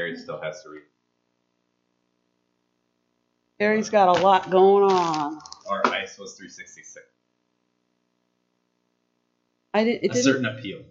Terry still has to read. Terry's got a lot going on. Our ICE was 366. A certain appeal.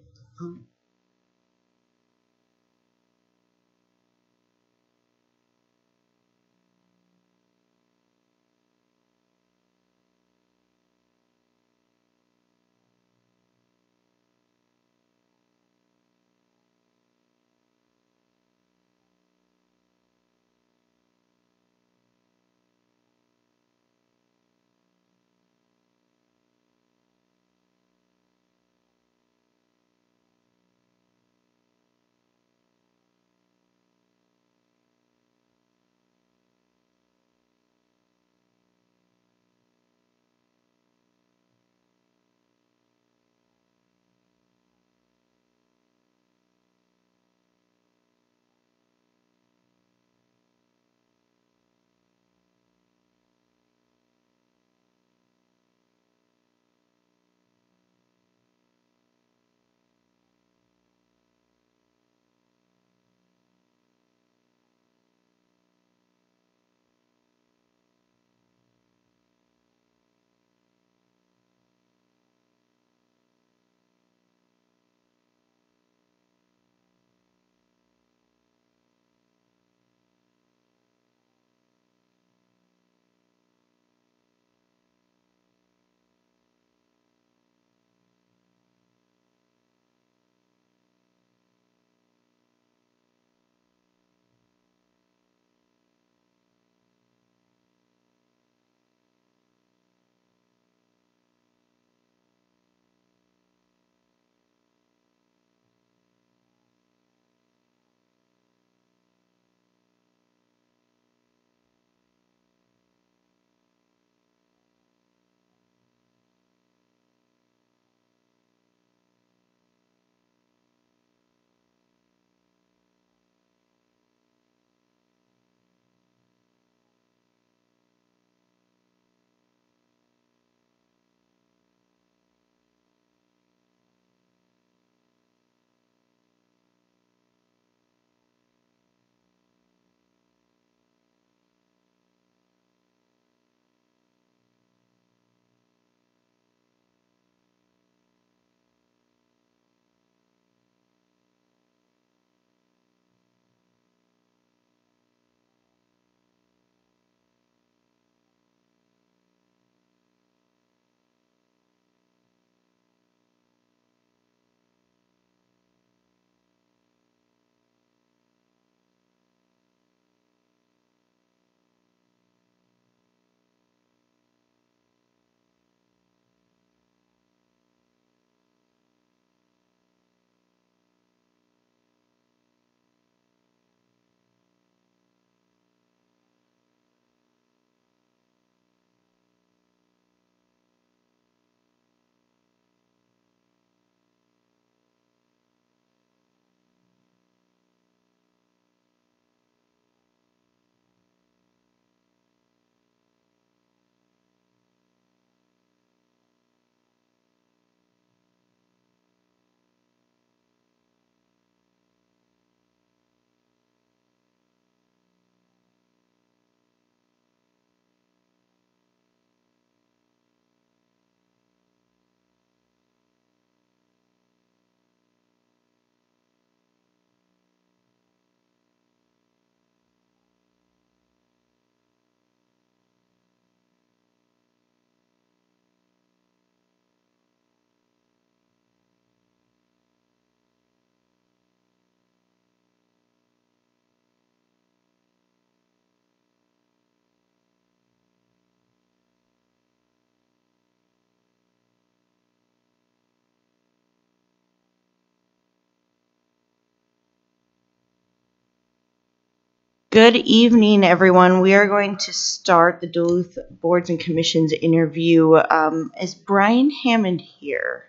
Good evening, everyone. We are going to start the Duluth Boards and Commissions interview. Is Brian Hammond here?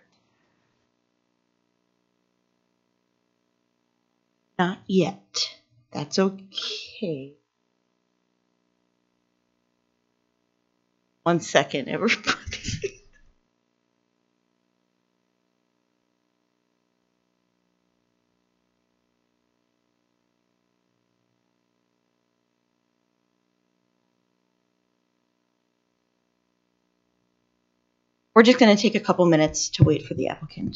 Not yet. That's okay. 1 second, everybody. We're just going to take a couple minutes to wait for the applicant.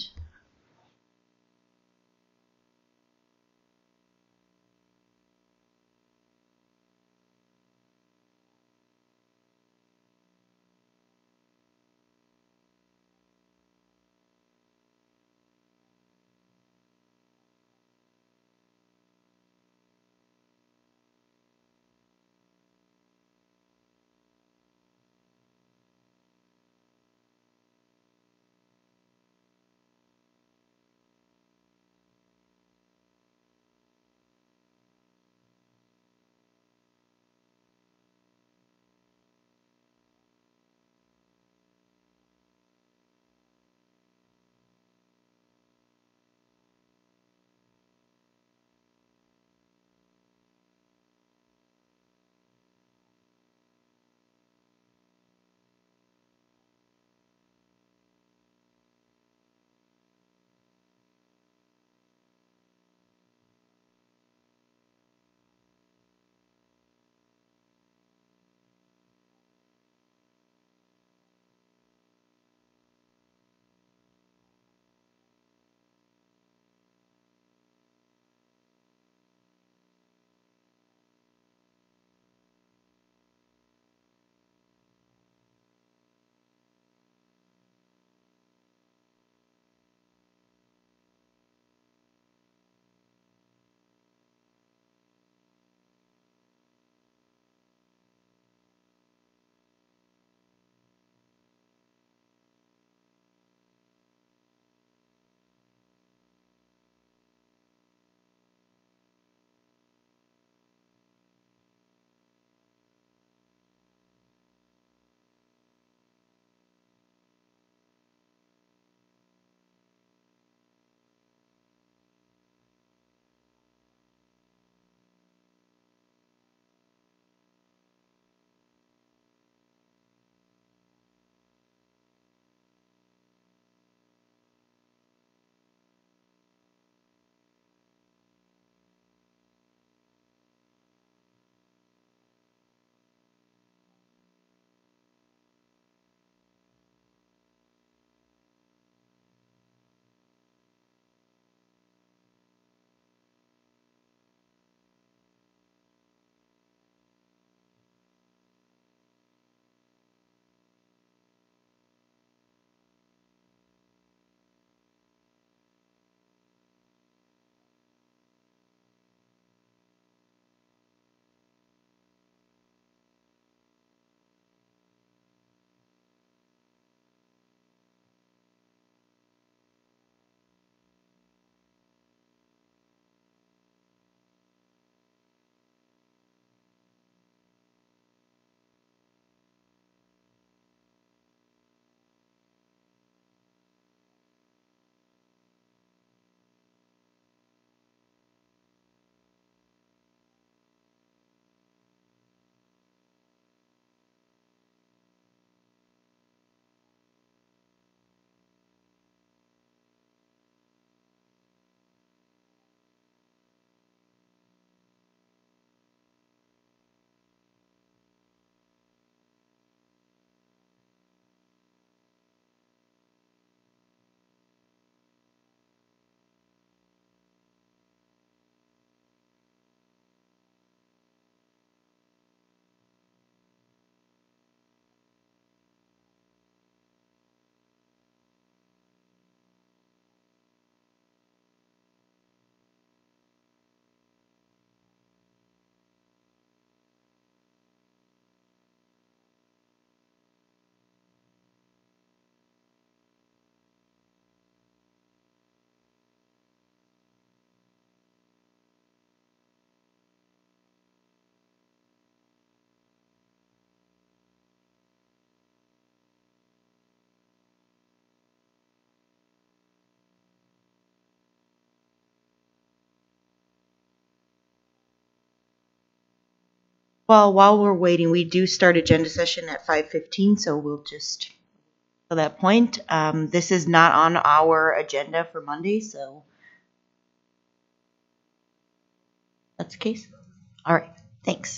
Well, while we're waiting, we do start agenda session at 5:15, so we'll just to that point. This is not on our agenda for Monday, so that's the case. All right, thanks.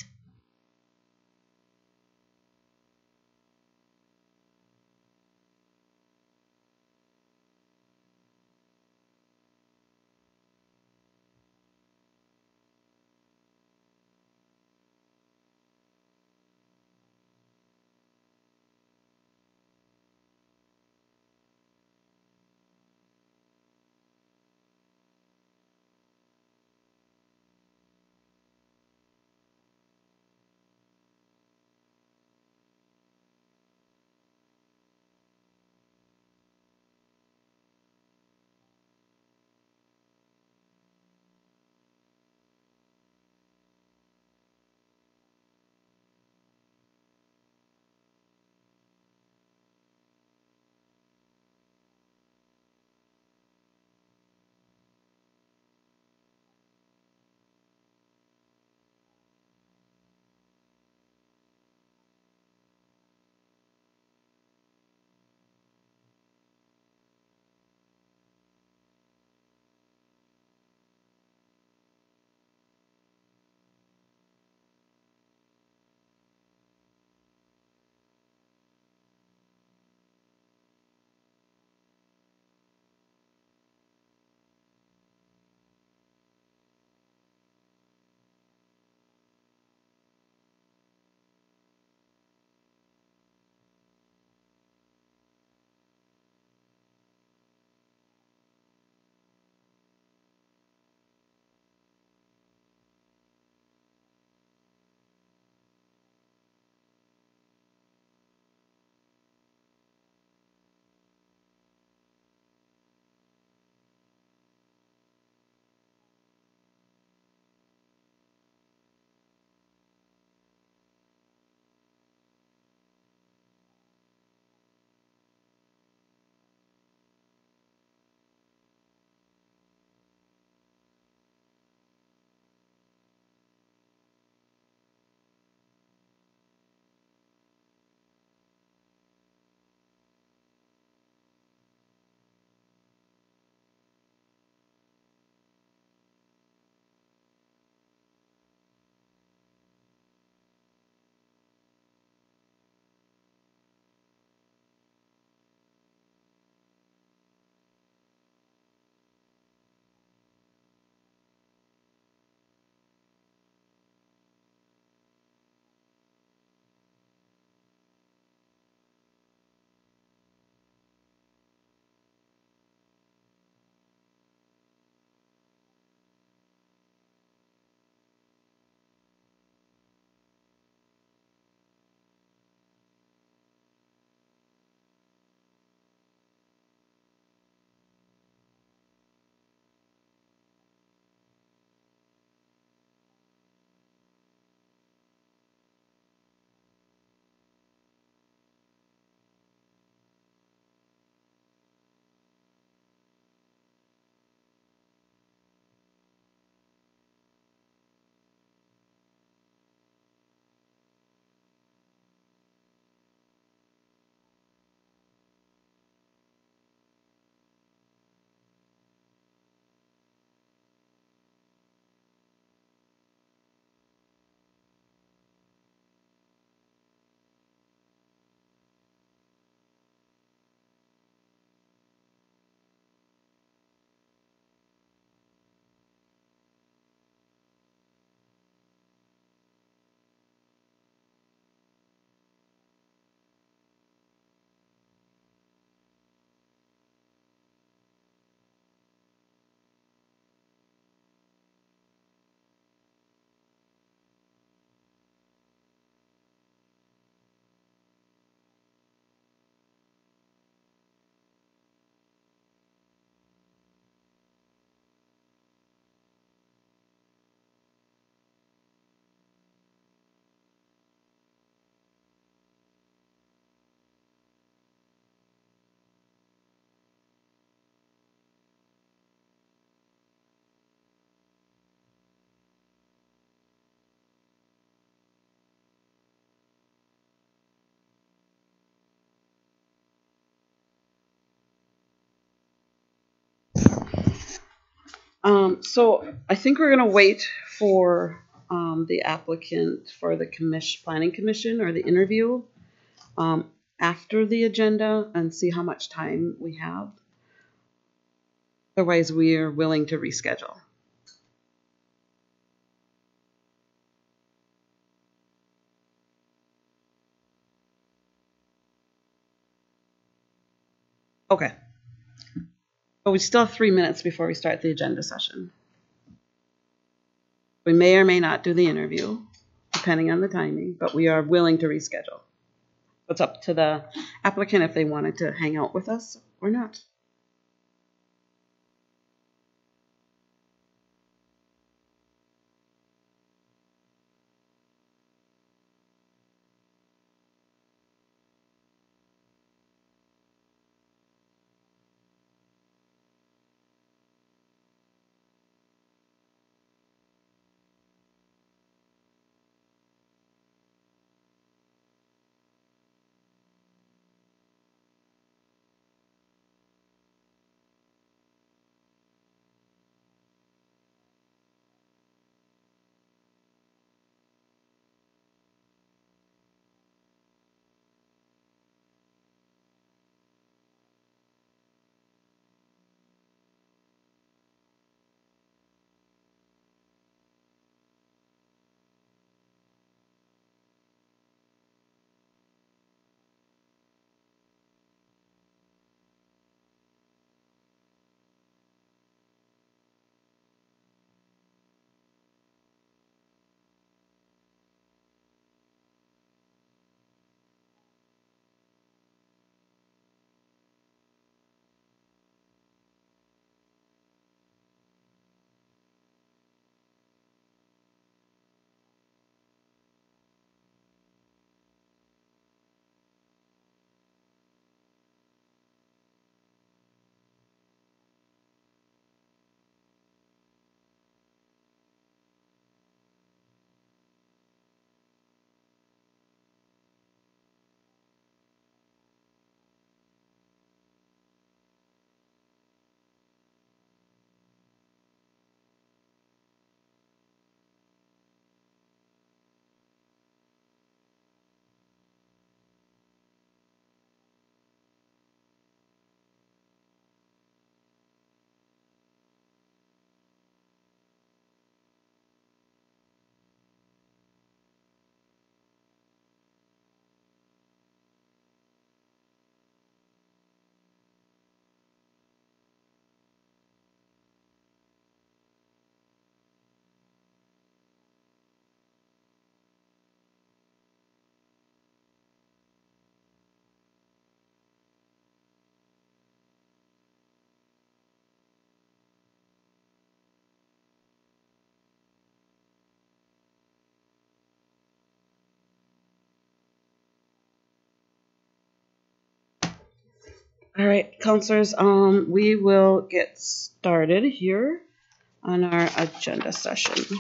So I think we're gonna wait for the applicant for the planning commission or the interview after the agenda and see how much time we have. Otherwise, we are willing to reschedule. Okay. But we still have 3 minutes before we start the agenda session. We may or may not do the interview, depending on the timing, but we are willing to reschedule. It's up to the applicant if they wanted to hang out with us or not. All right, counselors, we will get started here on our agenda session.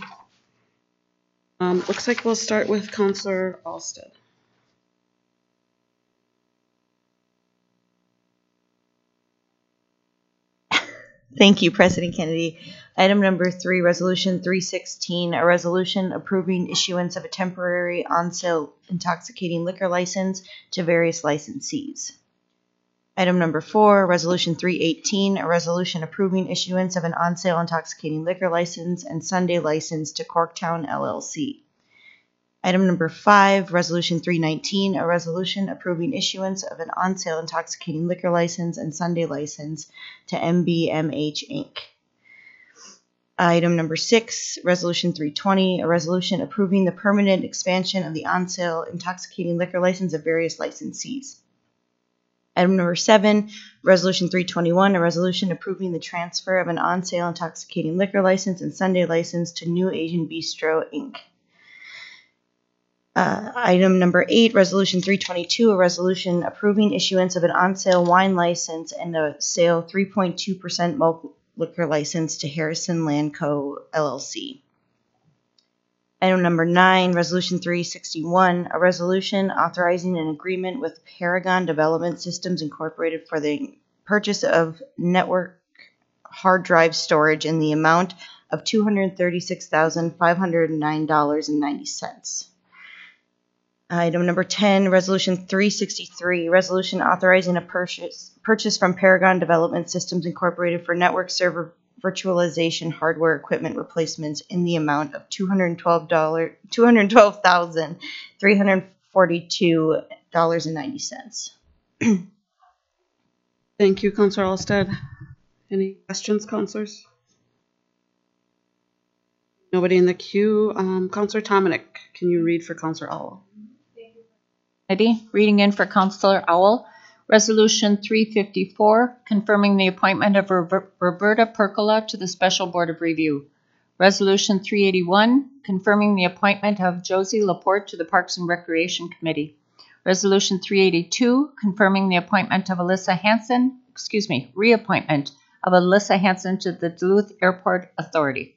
Looks like we'll start with Counselor Alsted. Thank you, President Kennedy. Item number 3, Resolution 316, a resolution approving issuance of a temporary on-sale intoxicating liquor license to various licensees. Item number 4, Resolution 318, a resolution approving issuance of an on-sale intoxicating liquor license and Sunday license to Corktown LLC. Item number 5, Resolution 319, a resolution approving issuance of an on-sale intoxicating liquor license and Sunday license to MBMH Inc. Item number 6, Resolution 320, a resolution approving the permanent expansion of the on-sale intoxicating liquor license of various licensees. Item number 7, Resolution 321, a resolution approving the transfer of an on-sale intoxicating liquor license and Sunday license to New Asian Bistro Inc. Item number 8, Resolution 322, a resolution approving issuance of an on-sale wine license and a sale 3.2% malt liquor license to Harrison Land Co. LLC. Item number 9, Resolution 361, a resolution authorizing an agreement with Paragon Development Systems Incorporated for the purchase of Network hard drive storage in the amount of $236,509.90. Item number 10, Resolution 363, resolution authorizing a purchase from Paragon Development Systems Incorporated for network server virtualization hardware equipment replacements in the amount of $212,342.90. Thank you, Counselor Olmsted. Any questions, counselors? Nobody in the queue. Counselor Dominic, can you read for Counselor Owl? Reading in for Counselor Owl, Resolution 354, confirming the appointment of Roberta Percola to the Special Board of Review. Resolution 381, confirming the appointment of Josie Laporte to the Parks and Recreation Committee. Resolution 382, confirming the appointment of reappointment of Alyssa Hanson to the Duluth Airport Authority.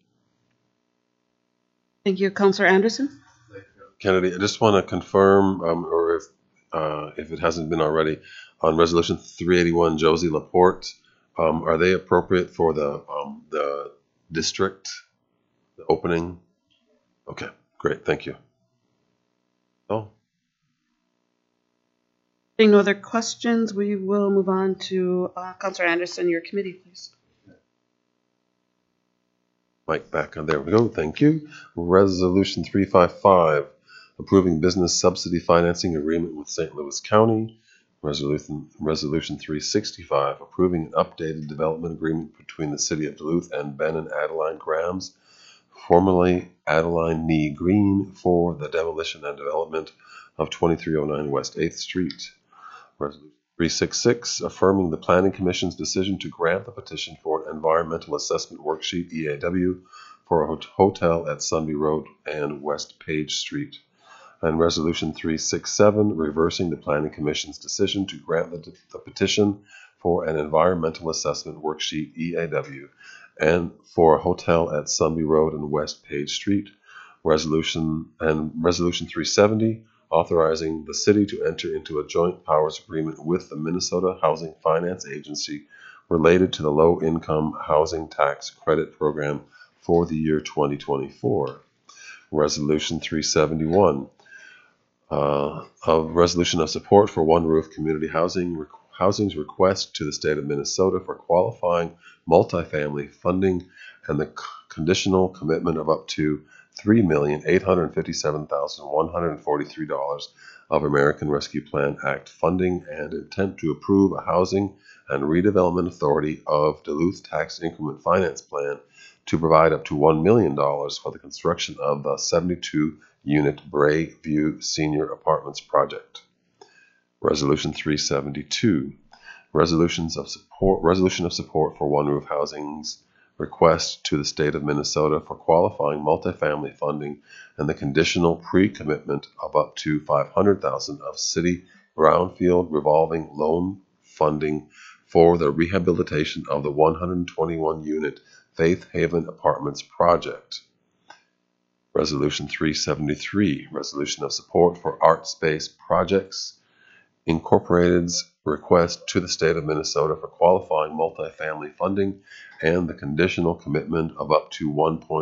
Thank you, Counselor Anderson. Kennedy, I just want to confirm, or if it hasn't been already, on Resolution 381, Josie Laporte, are they appropriate for the district, the opening? Okay, great, thank you. Oh. Seeing no other questions, we will move on to Counselor Anderson, your committee, please. Mic back on. There we go. Thank you. Resolution 355, approving business subsidy financing agreement with St. Louis County. Resolution 365, approving an updated development agreement between the City of Duluth and Ben and Adeline Grahams, formerly Adeline Nee Green, for the demolition and development of 2309 West 8th Street. Resolution 366, affirming the Planning Commission's decision to grant the petition for an environmental assessment worksheet EAW for a hotel at Sunby Road and West Page Street. And Resolution 367, reversing the Planning Commission's decision to grant the petition for an environmental assessment worksheet EAW and for a hotel at Sunby Road and West Page Street. Resolution 370, authorizing the city to enter into a joint powers agreement with the Minnesota Housing Finance Agency related to the Low-Income Housing Tax Credit Program for the year 2024. Resolution 371, a resolution of support for One Roof Community Housing's request to the state of Minnesota for qualifying multifamily funding and the conditional commitment of up to $3,857,143 of American Rescue Plan Act funding and intent to approve a Housing and Redevelopment Authority of Duluth Tax Increment Finance Plan to provide up to $1 million for the construction of the 72-unit Bray View Senior Apartments project. Resolution 372, resolution of support for One Roof Housing's request to the state of Minnesota for qualifying multifamily funding and the conditional pre-commitment of up to $500,000 of city brownfield revolving loan funding for the rehabilitation of the 121-unit Faith Haven Apartments project. Resolution 373, resolution of support for Art Space Projects Incorporated's request to the state of Minnesota for qualifying multifamily funding and the conditional commitment of up to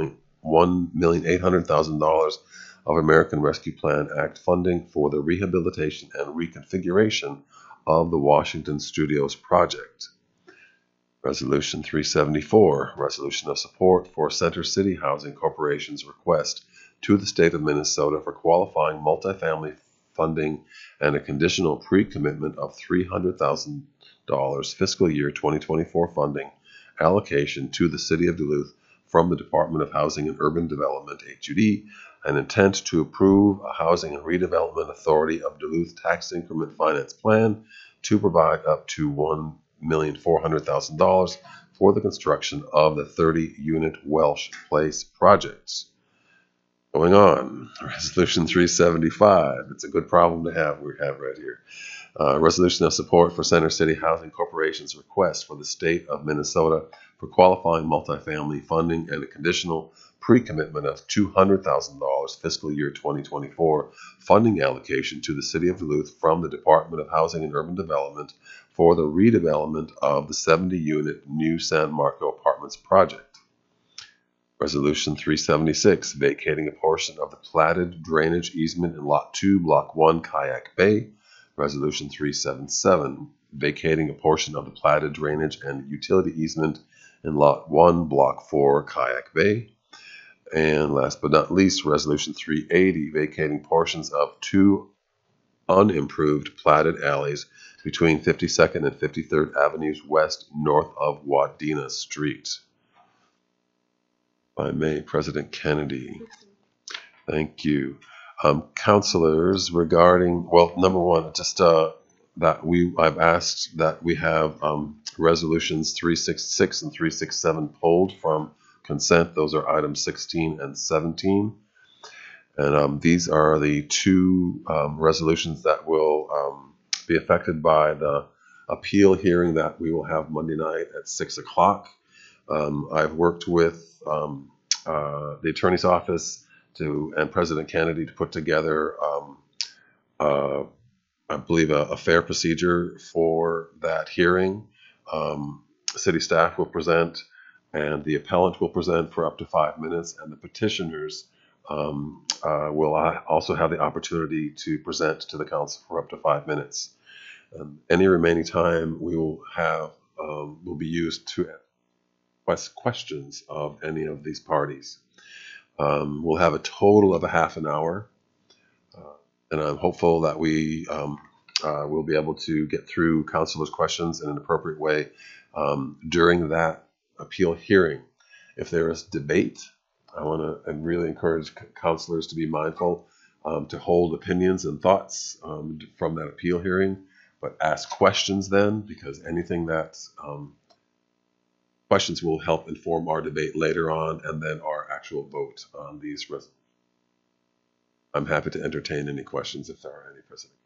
$1,800,000 of American Rescue Plan Act funding for the rehabilitation and reconfiguration of the Washington Studios project. Resolution 374, resolution of support for Center City Housing Corporation's request to the state of Minnesota for qualifying multifamily funding and a conditional pre-commitment of $300,000 fiscal year 2024 funding allocation to the City of Duluth from the Department of Housing and Urban Development, HUD, an intent to approve a Housing and Redevelopment Authority of Duluth Tax Increment Finance Plan to provide up to $1,400,000 for the construction of the 30-unit Welsh Place projects. Going on, Resolution 375. It's a good problem to have. We have right here. Resolution of support for Center City Housing Corporation's request for the state of Minnesota for qualifying multifamily funding and a conditional pre-commitment of $200,000 fiscal year 2024 funding allocation to the City of Duluth from the Department of Housing and Urban Development for the redevelopment of the 70-unit new San Marco Apartments project. Resolution 376, vacating a portion of the platted drainage easement in Lot 2, Block 1, Kayak Bay. Resolution 377, vacating a portion of the platted drainage and utility easement in Lot 1, Block 4, Kayak Bay. And last but not least, Resolution 380, vacating portions of 2 unimproved platted alleys between 52nd and 53rd Avenues West, north of Wadena Street. If I may, President Kennedy. Thank you. Councilors, regarding, well, number one, just I've asked that we have resolutions 366 and 367 pulled from consent. Those are items 16 and 17. And these are the two resolutions that will be affected by the appeal hearing that we will have Monday night at 6 o'clock. I've worked with the attorney's office and President Kennedy to put together, I believe, a fair procedure for that hearing. City staff will present, and the appellant will present for up to 5 minutes, and the petitioners will also have the opportunity to present to the council for up to 5 minutes. Any remaining time we will have will be used to ask questions of any of these parties. We'll have a total of a half an hour, and I'm hopeful that we will be able to get through councilors' questions in an appropriate way during that appeal hearing. If there is debate, I want to really encourage councilors to be mindful to hold opinions and thoughts from that appeal hearing, but ask questions then, because anything that's questions will help inform our debate later on and then our actual vote on these resolutions. I'm happy to entertain any questions if there are any, President.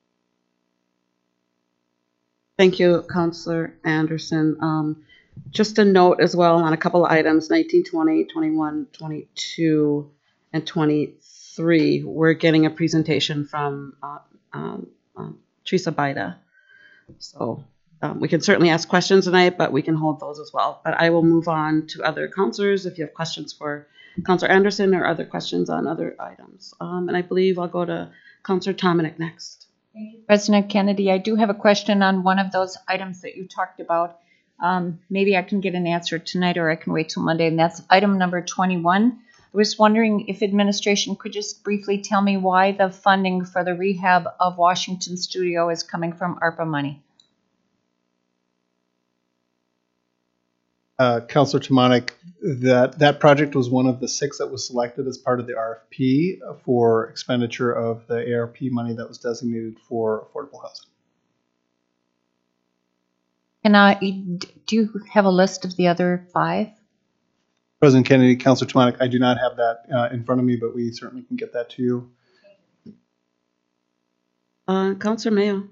Thank you, Councillor Anderson. Just a note as well on a couple of items, 19, 20, 21, 22, and 23. We're getting a presentation from Teresa Baida. So we can certainly ask questions tonight, but we can hold those as well. But I will move on to other councillors if you have questions for Councillor Anderson or other questions on other items. And I believe I'll go to Councillor Tominik next. President Kennedy, I do have a question on one of those items that you talked about. Maybe I can get an answer tonight, or I can wait till Monday, and that's item number 21. I was wondering if administration could just briefly tell me why the funding for the rehab of Washington Studio is coming from ARPA money. Councillor Tomanek, that project was one of the 6 that was selected as part of the RFP for expenditure of the ARP money that was designated for affordable housing. Do you have a list of the other 5? President Kennedy, Councillor Tomanek, I do not have that in front of me, but we certainly can get that to you. Councillor Mayo.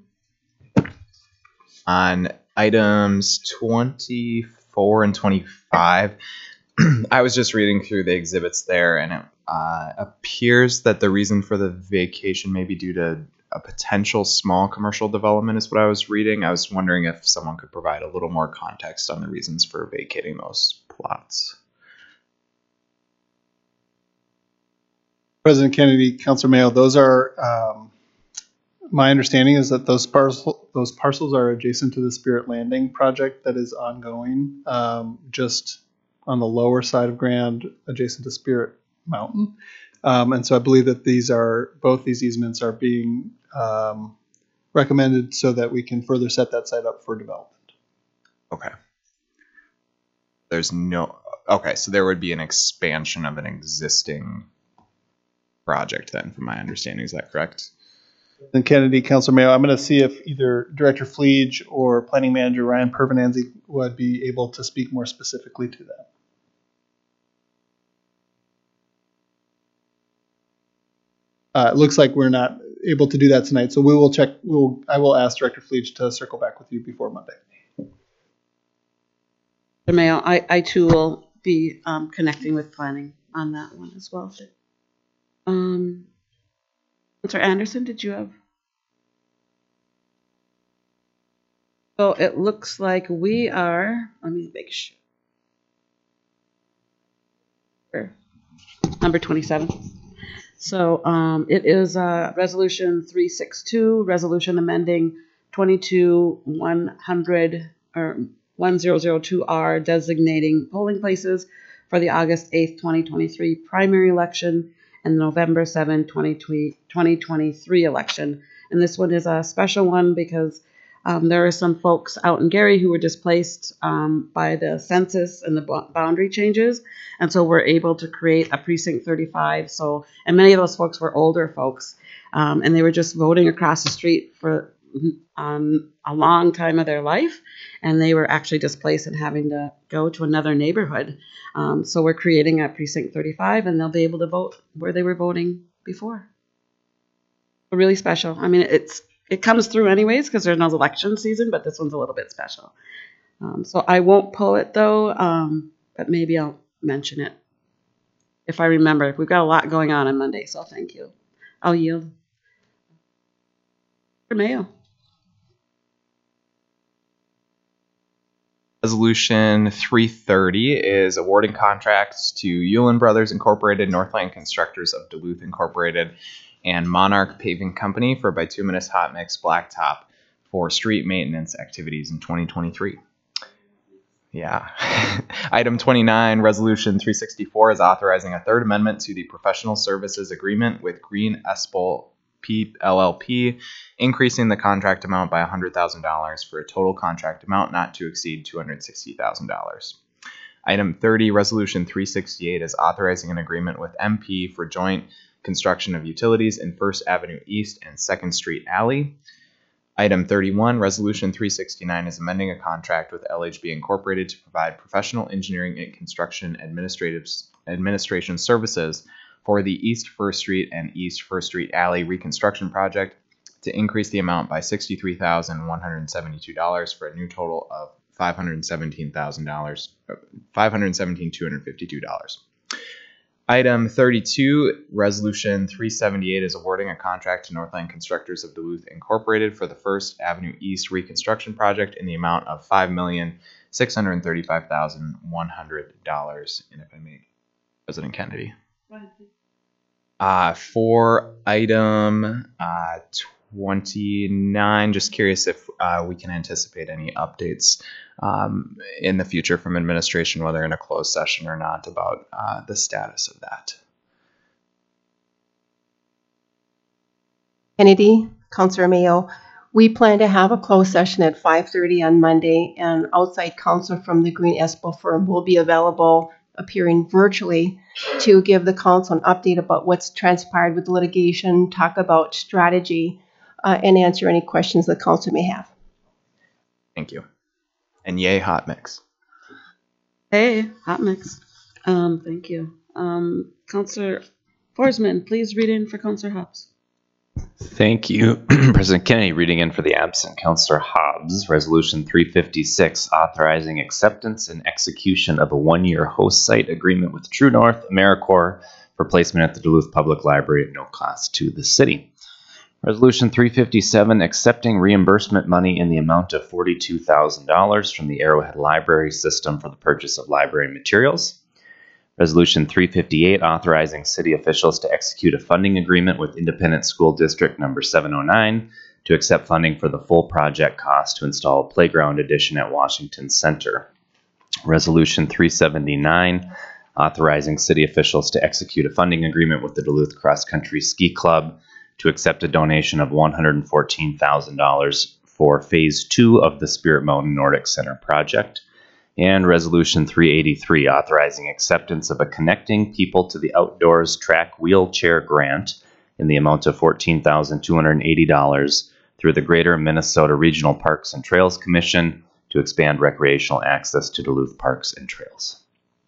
On items 24 and 25, I was just reading through the exhibits there, and it appears that the reason for the vacation may be due to a potential small commercial development is what I was reading. I was wondering if someone could provide a little more context on the reasons for vacating those plots. President Kennedy, Councillor Mayo, those are, my understanding is that those parcels are adjacent to the Spirit Landing project that is ongoing, just on the lower side of Grand, adjacent to Spirit Mountain. And so I believe that both these easements are being recommended so that we can further set that site up for development. Okay. So there would be an expansion of an existing project then, from my understanding. Is that correct? Then Kennedy, Councillor Mayo, I'm going to see if either Director Fleege or Planning Manager Ryan Pervenanzi would be able to speak more specifically to that. It looks like we're not able to do that tonight, so we will check. I will ask Director Fleege to circle back with you before Monday. Mayo, I too will be connecting with planning on that one as well. Mr. Anderson, did you have? So it looks like we are, let me make sure. Number 27. So it is Resolution 362, resolution amending 22-100 or 1002R, designating polling places for the August 8th, 2023 primary election and November 7th, 2023 election. And this one is a special one because there are some folks out in Gary who were displaced by the census and the boundary changes. And so we're able to create a precinct 35. So, and many of those folks were older folks, and they were just voting across the street for a long time of their life, and they were actually displaced and having to go to another neighborhood. So we're creating a precinct 35, and they'll be able to vote where they were voting before. Really special. I mean, it comes through anyways because there's no election season, but this one's a little bit special. So I won't pull it though, but maybe I'll mention it if I remember. We've got a lot going on Monday, so thank you. I'll yield. For Mayo. Resolution 330 is awarding contracts to Yulin Brothers Incorporated, Northland Constructors of Duluth Incorporated, and Monarch Paving Company for bituminous hot mix blacktop for street maintenance activities in 2023. Yeah. Item 29, Resolution 364 is authorizing a third amendment to the professional services agreement with Green Espel LLP, increasing the contract amount by $100,000 for a total contract amount not to exceed $260,000. Item 30, Resolution 368 is authorizing an agreement with MP for joint construction of utilities in First Avenue East and 2nd Street Alley. Item 31, Resolution 369 is amending a contract with LHB Incorporated to provide professional engineering and construction administration services for the East First Street and East First Street Alley reconstruction project to increase the amount by $63,172 for a new total of $517,252. Item 32, Resolution 378 is awarding a contract to Northland Constructors of Duluth Incorporated for the First Avenue East reconstruction project in the amount of $5,635,100. And if I may, President Kennedy. For item 29, just curious if we can anticipate any updates in the future from administration, whether in a closed session or not, about the status of that. Kennedy, Councilor Mayo, we plan to have a closed session at 5:30 on Monday, and outside counsel from the Green Espel firm will be available, appearing virtually, to give the council an update about what's transpired with the litigation, talk about strategy, and answer any questions the council may have. Thank you. And yay, hot mix. Hey, hot mix. Thank you. Councilor Forsman, please read in for Councilor Hobbs. Thank you, President Kennedy. Reading in for the absent Councilor Hobbs, Resolution 356, authorizing acceptance and execution of a one-year host site agreement with True North AmeriCorps for placement at the Duluth Public Library at no cost to the city. Resolution 357, accepting reimbursement money in the amount of $42,000 from the Arrowhead Library System for the purchase of library materials. Resolution 358, authorizing city officials to execute a funding agreement with Independent School District number 709 to accept funding for the full project cost to install a playground addition at Washington Center. Resolution 379, authorizing city officials to execute a funding agreement with the Duluth Cross Country Ski Club to accept a donation of $114,000 for Phase 2 of the Spirit Mountain Nordic Center project. And Resolution 383, authorizing acceptance of a Connecting People to the Outdoors Track Wheelchair Grant in the amount of $14,280 through the Greater Minnesota Regional Parks and Trails Commission to expand recreational access to Duluth parks and trails.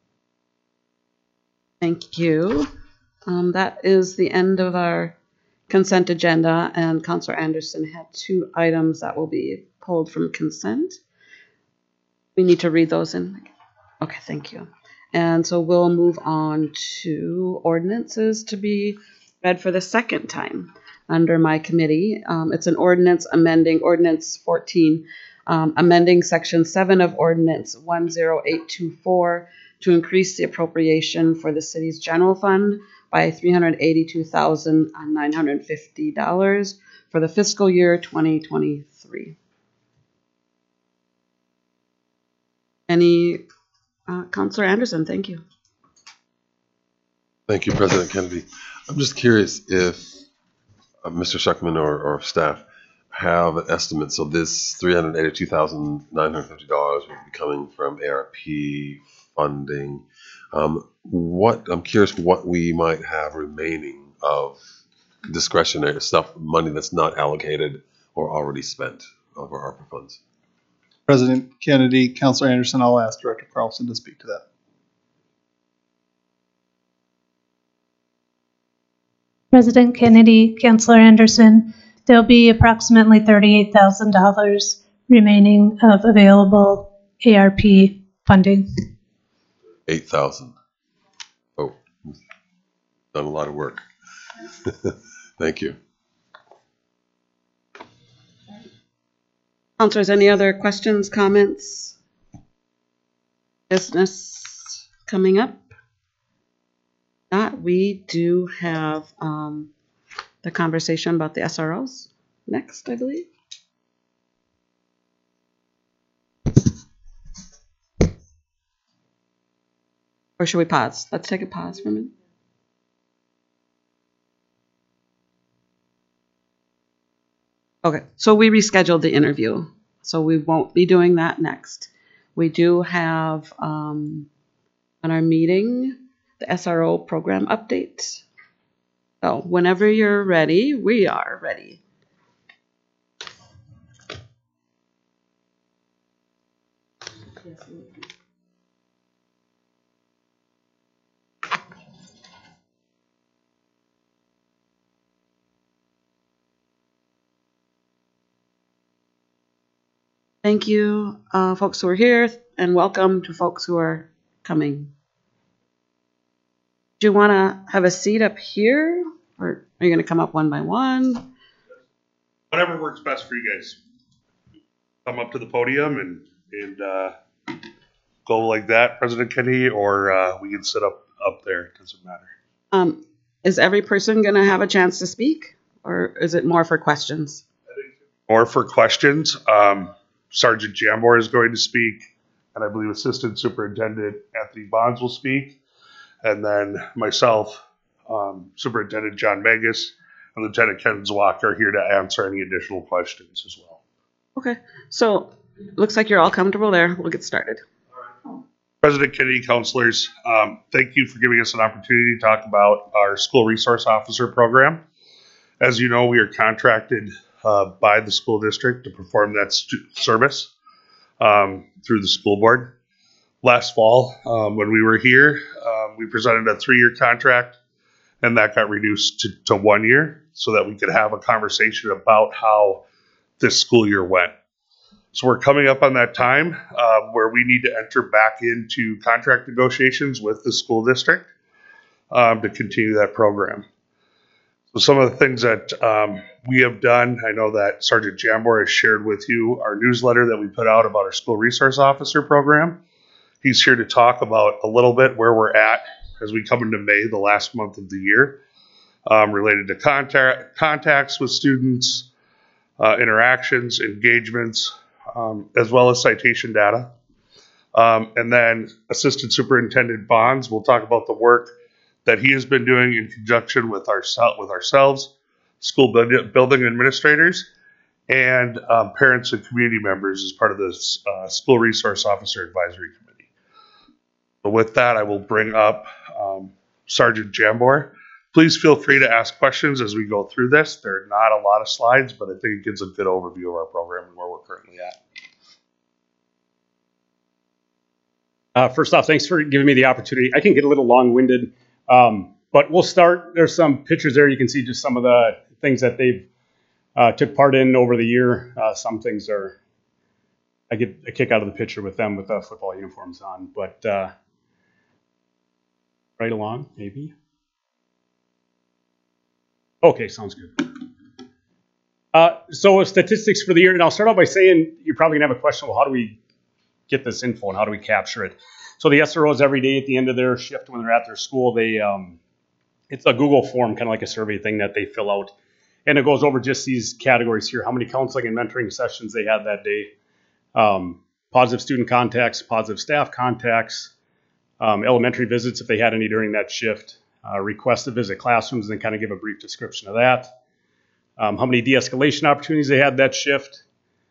Thank you. That is the end of our consent agenda, and Councilor Anderson had 2 items that will be pulled from consent. We need to read those in. Okay, thank you. And so we'll move on to ordinances to be read for the second time under my committee. It's an ordinance amending Ordinance 14, amending Section 7 of Ordinance 10824 to increase the appropriation for the city's general fund by $382,950 for the fiscal year 2023. Any, Councilor Anderson, thank you. Thank you, President Kennedy. I'm just curious if Mr. Schuckman or staff have an estimate. So this $382,950 will be coming from ARP funding. I'm curious what we might have remaining of discretionary stuff, money that's not allocated or already spent of our ARPA funds. President Kennedy, Councilor Anderson, I'll ask Director Carlson to speak to that. President Kennedy, Councilor Anderson, there'll be approximately $38,000 remaining of available ARP funding. 8,000. Oh, done a lot of work. Thank you. Councilors, any other questions, comments? Business coming up? We do have the conversation about the SROs next, I believe. Or should we pause? Let's take a pause for a minute. Okay, so we rescheduled the interview, so we won't be doing that next. We do have on our meeting the SRO program update. So whenever you're ready, we are ready. Thank you, folks who are here, and welcome to folks who are coming. Do you want to have a seat up here, or are you going to come up one by one? Whatever works best for you guys. Come up to the podium and go like that, President Kennedy, or we can sit up there. It doesn't matter. Is every person going to have a chance to speak, or is it more for questions? Or for questions. Sergeant Jambor is going to speak, and I believe Assistant Superintendent Anthony Bonds will speak, and then myself, Superintendent John Megas, and Lieutenant Ken Zwak are here to answer any additional questions as well. Okay, so looks like you're all comfortable there. We'll get started. President Kennedy, councilors, thank you for giving us an opportunity to talk about our school resource officer program. As you know, we are contracted by the school district to perform that service through the school board. Last fall, when we were here, we presented a 3-year contract, and that got reduced to 1 year so that we could have a conversation about how this school year went. So we're coming up on that time where we need to enter back into contract negotiations with the school district to continue that program. So some of the things that we have done, I know that Sergeant Jambor has shared with you our newsletter that we put out about our school resource officer program. He's here to talk about a little bit where we're at as we come into May, the last month of the year, related to contacts with students, interactions, engagements, as well as citation data. And then Assistant Superintendent Bonds will talk about the work that he has been doing in conjunction with ourselves, school building administrators, and parents and community members as part of the School Resource Officer Advisory Committee. So with that, I will bring up Sergeant Jambor. Please feel free to ask questions as we go through this. There are not a lot of slides, but I think it gives a good overview of our program and where we're currently at. First off, thanks for giving me the opportunity. I can get a little long-winded, but we'll start. There's some pictures there. You can see just some of the things that they've took part in over the year. Some things I get a kick out of the picture with them with the football uniforms on. But right along, maybe. Okay, sounds good. So statistics for the year, and I'll start out by saying you're probably gonna have a question, well, how do we get this info and how do we capture it? So the SROs every day at the end of their shift when they're at their school, they it's a Google form, kind of like a survey thing that they fill out. And it goes over just these categories here, how many counseling and mentoring sessions they had that day, positive student contacts, positive staff contacts, elementary visits if they had any during that shift, requests to visit classrooms and kind of give a brief description of that. How many de-escalation opportunities they had that shift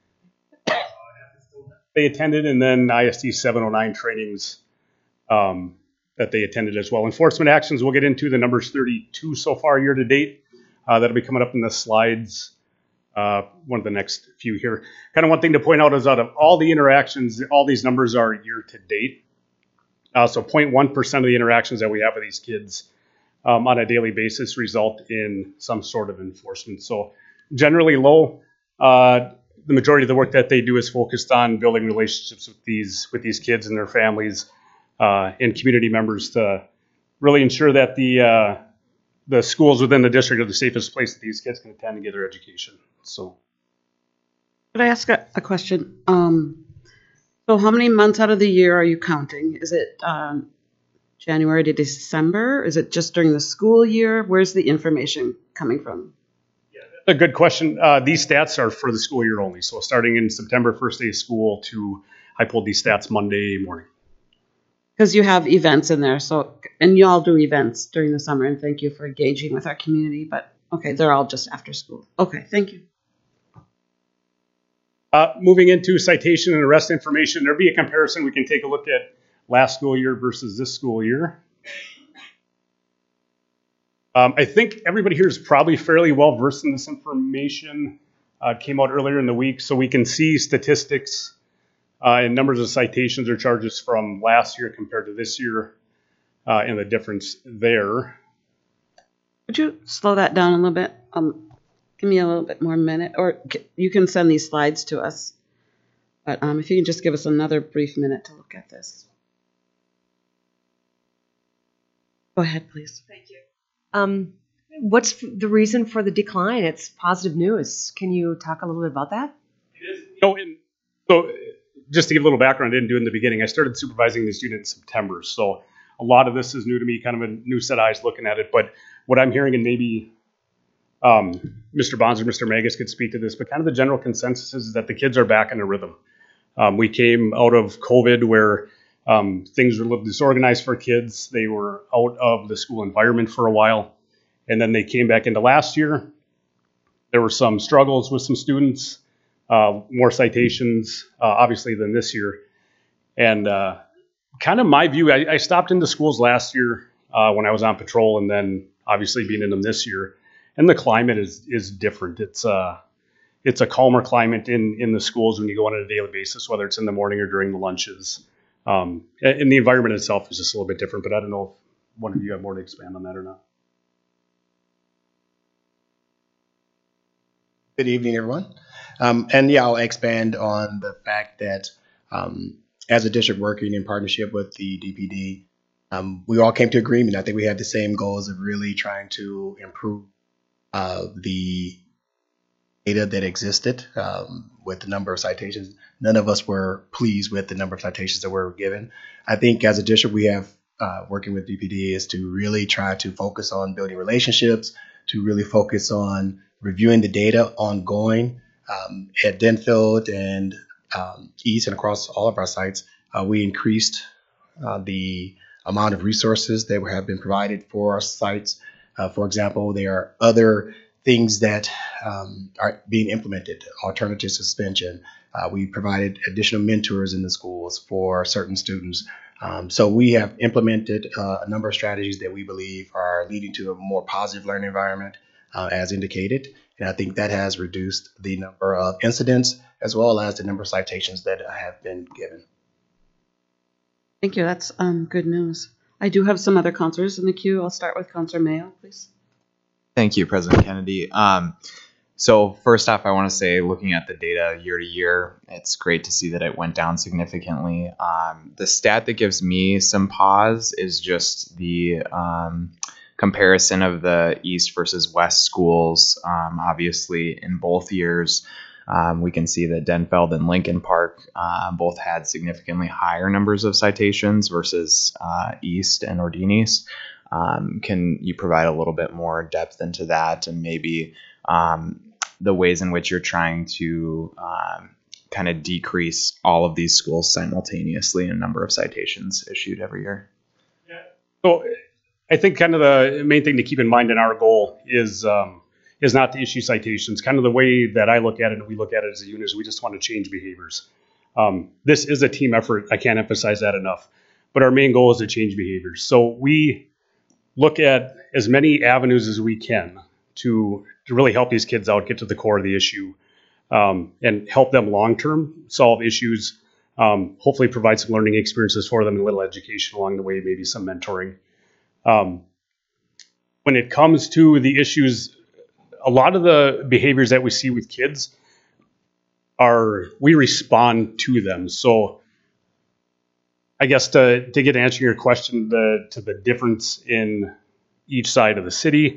they attended, and then ISD 709 trainings that they attended as well. Enforcement actions, we'll get into the numbers 32 so far year to date. That'll be coming up in the slides, one of the next few here. Kind of one thing to point out is out of all the interactions, all these numbers are year to date. So 0.1% of the interactions that we have with these kids on a daily basis result in some sort of enforcement. So generally low. The majority of the work that they do is focused on building relationships with these kids and their families and community members to really ensure that the schools within the district are the safest place that these kids can attend and get their education. So, Could I ask a question? So how many months out of the year are you counting? Is it January to December? Is it just during the school year? Where's the information coming from? a good question. These stats are for the school year only. So starting in September, first day of school, to I pulled these stats Monday morning. Because you have events in there, so and you all do events during the summer, and thank you for engaging with our community. But okay, they're all just after school. Okay, thank you. Moving into citation and arrest information, there'll be a comparison. We can take a look at last school year versus this school year. I think everybody here is probably fairly well versed in this information. It came out earlier in the week, so we can see statistics and numbers of citations or charges from last year compared to this year and the difference there. Would you slow that down a little bit? Give me a little bit more minute, or you can send these slides to us. But if you can just give us another brief minute to look at this. Go ahead, please. Thank you. What's the reason for the decline? It's positive news. Can you talk a little bit about that? So just to give a little background, I didn't do it in the beginning. I started supervising the student in September, so a lot of this is new to me, kind of a new set of eyes looking at it. But what I'm hearing, and maybe Mr. Bonds or Mr. Magus could speak to this, but kind of the general consensus is that the kids are back in a rhythm. We came out of COVID where things were a little disorganized for kids. They were out of the school environment for a while. And then they came back into last year. There were some struggles with some students, more citations, obviously, than this year. And kind of my view, I stopped into schools last year when I was on patrol, and then obviously being in them this year. And the climate is different. It's a calmer climate in the schools when you go on a daily basis, whether it's in the morning or during the lunches. And the environment itself is just a little bit different, but I don't know if one of you have more to expand on that or not. Good evening, everyone. And yeah, I'll expand on the fact that as a district working in partnership with the DPD, we all came to agreement. I think we had the same goals of really trying to improve the data that existed with the number of citations. None of us were pleased with the number of citations that were given. I think as a district, we have working with DPD is to really try to focus on building relationships, to really focus on reviewing the data ongoing. At Denfield and East and across all of our sites, we increased the amount of resources that have been provided for our sites. For example, there are other things that are being implemented, alternative suspension. We provided additional mentors in the schools for certain students. So we have implemented a number of strategies that we believe are leading to a more positive learning environment, as indicated. And I think that has reduced the number of incidents as well as the number of citations that have been given. Thank you. That's good news. I do have some other counselors in the queue. I'll start with Counselor Mayo, please. Thank you, President Kennedy. So first off, I want to say, looking at the data year to year, it's great to see that it went down significantly. The stat that gives me some pause is just the comparison of the East versus West schools. Obviously, in both years, we can see that Denfeld and Lincoln Park both had significantly higher numbers of citations versus East and Ordine East. Can you provide a little bit more depth into that, and maybe the ways in which you're trying to kind of decrease all of these schools simultaneously in number of citations issued every year? So I think kind of the main thing to keep in mind in our goal is not to issue citations. Kind of the way that I look at it and we look at it as a unit is we just want to change behaviors. This is a team effort. I can't emphasize that enough. But our main goal is to change behaviors. So we look at as many avenues as we can to really help these kids out, get to the core of the issue, and help them long-term solve issues, hopefully provide some learning experiences for them, a little education along the way, maybe some mentoring. When it comes to the issues, a lot of the behaviors that we see with kids we respond to them. So I guess to get to answer your question, to the difference in each side of the city,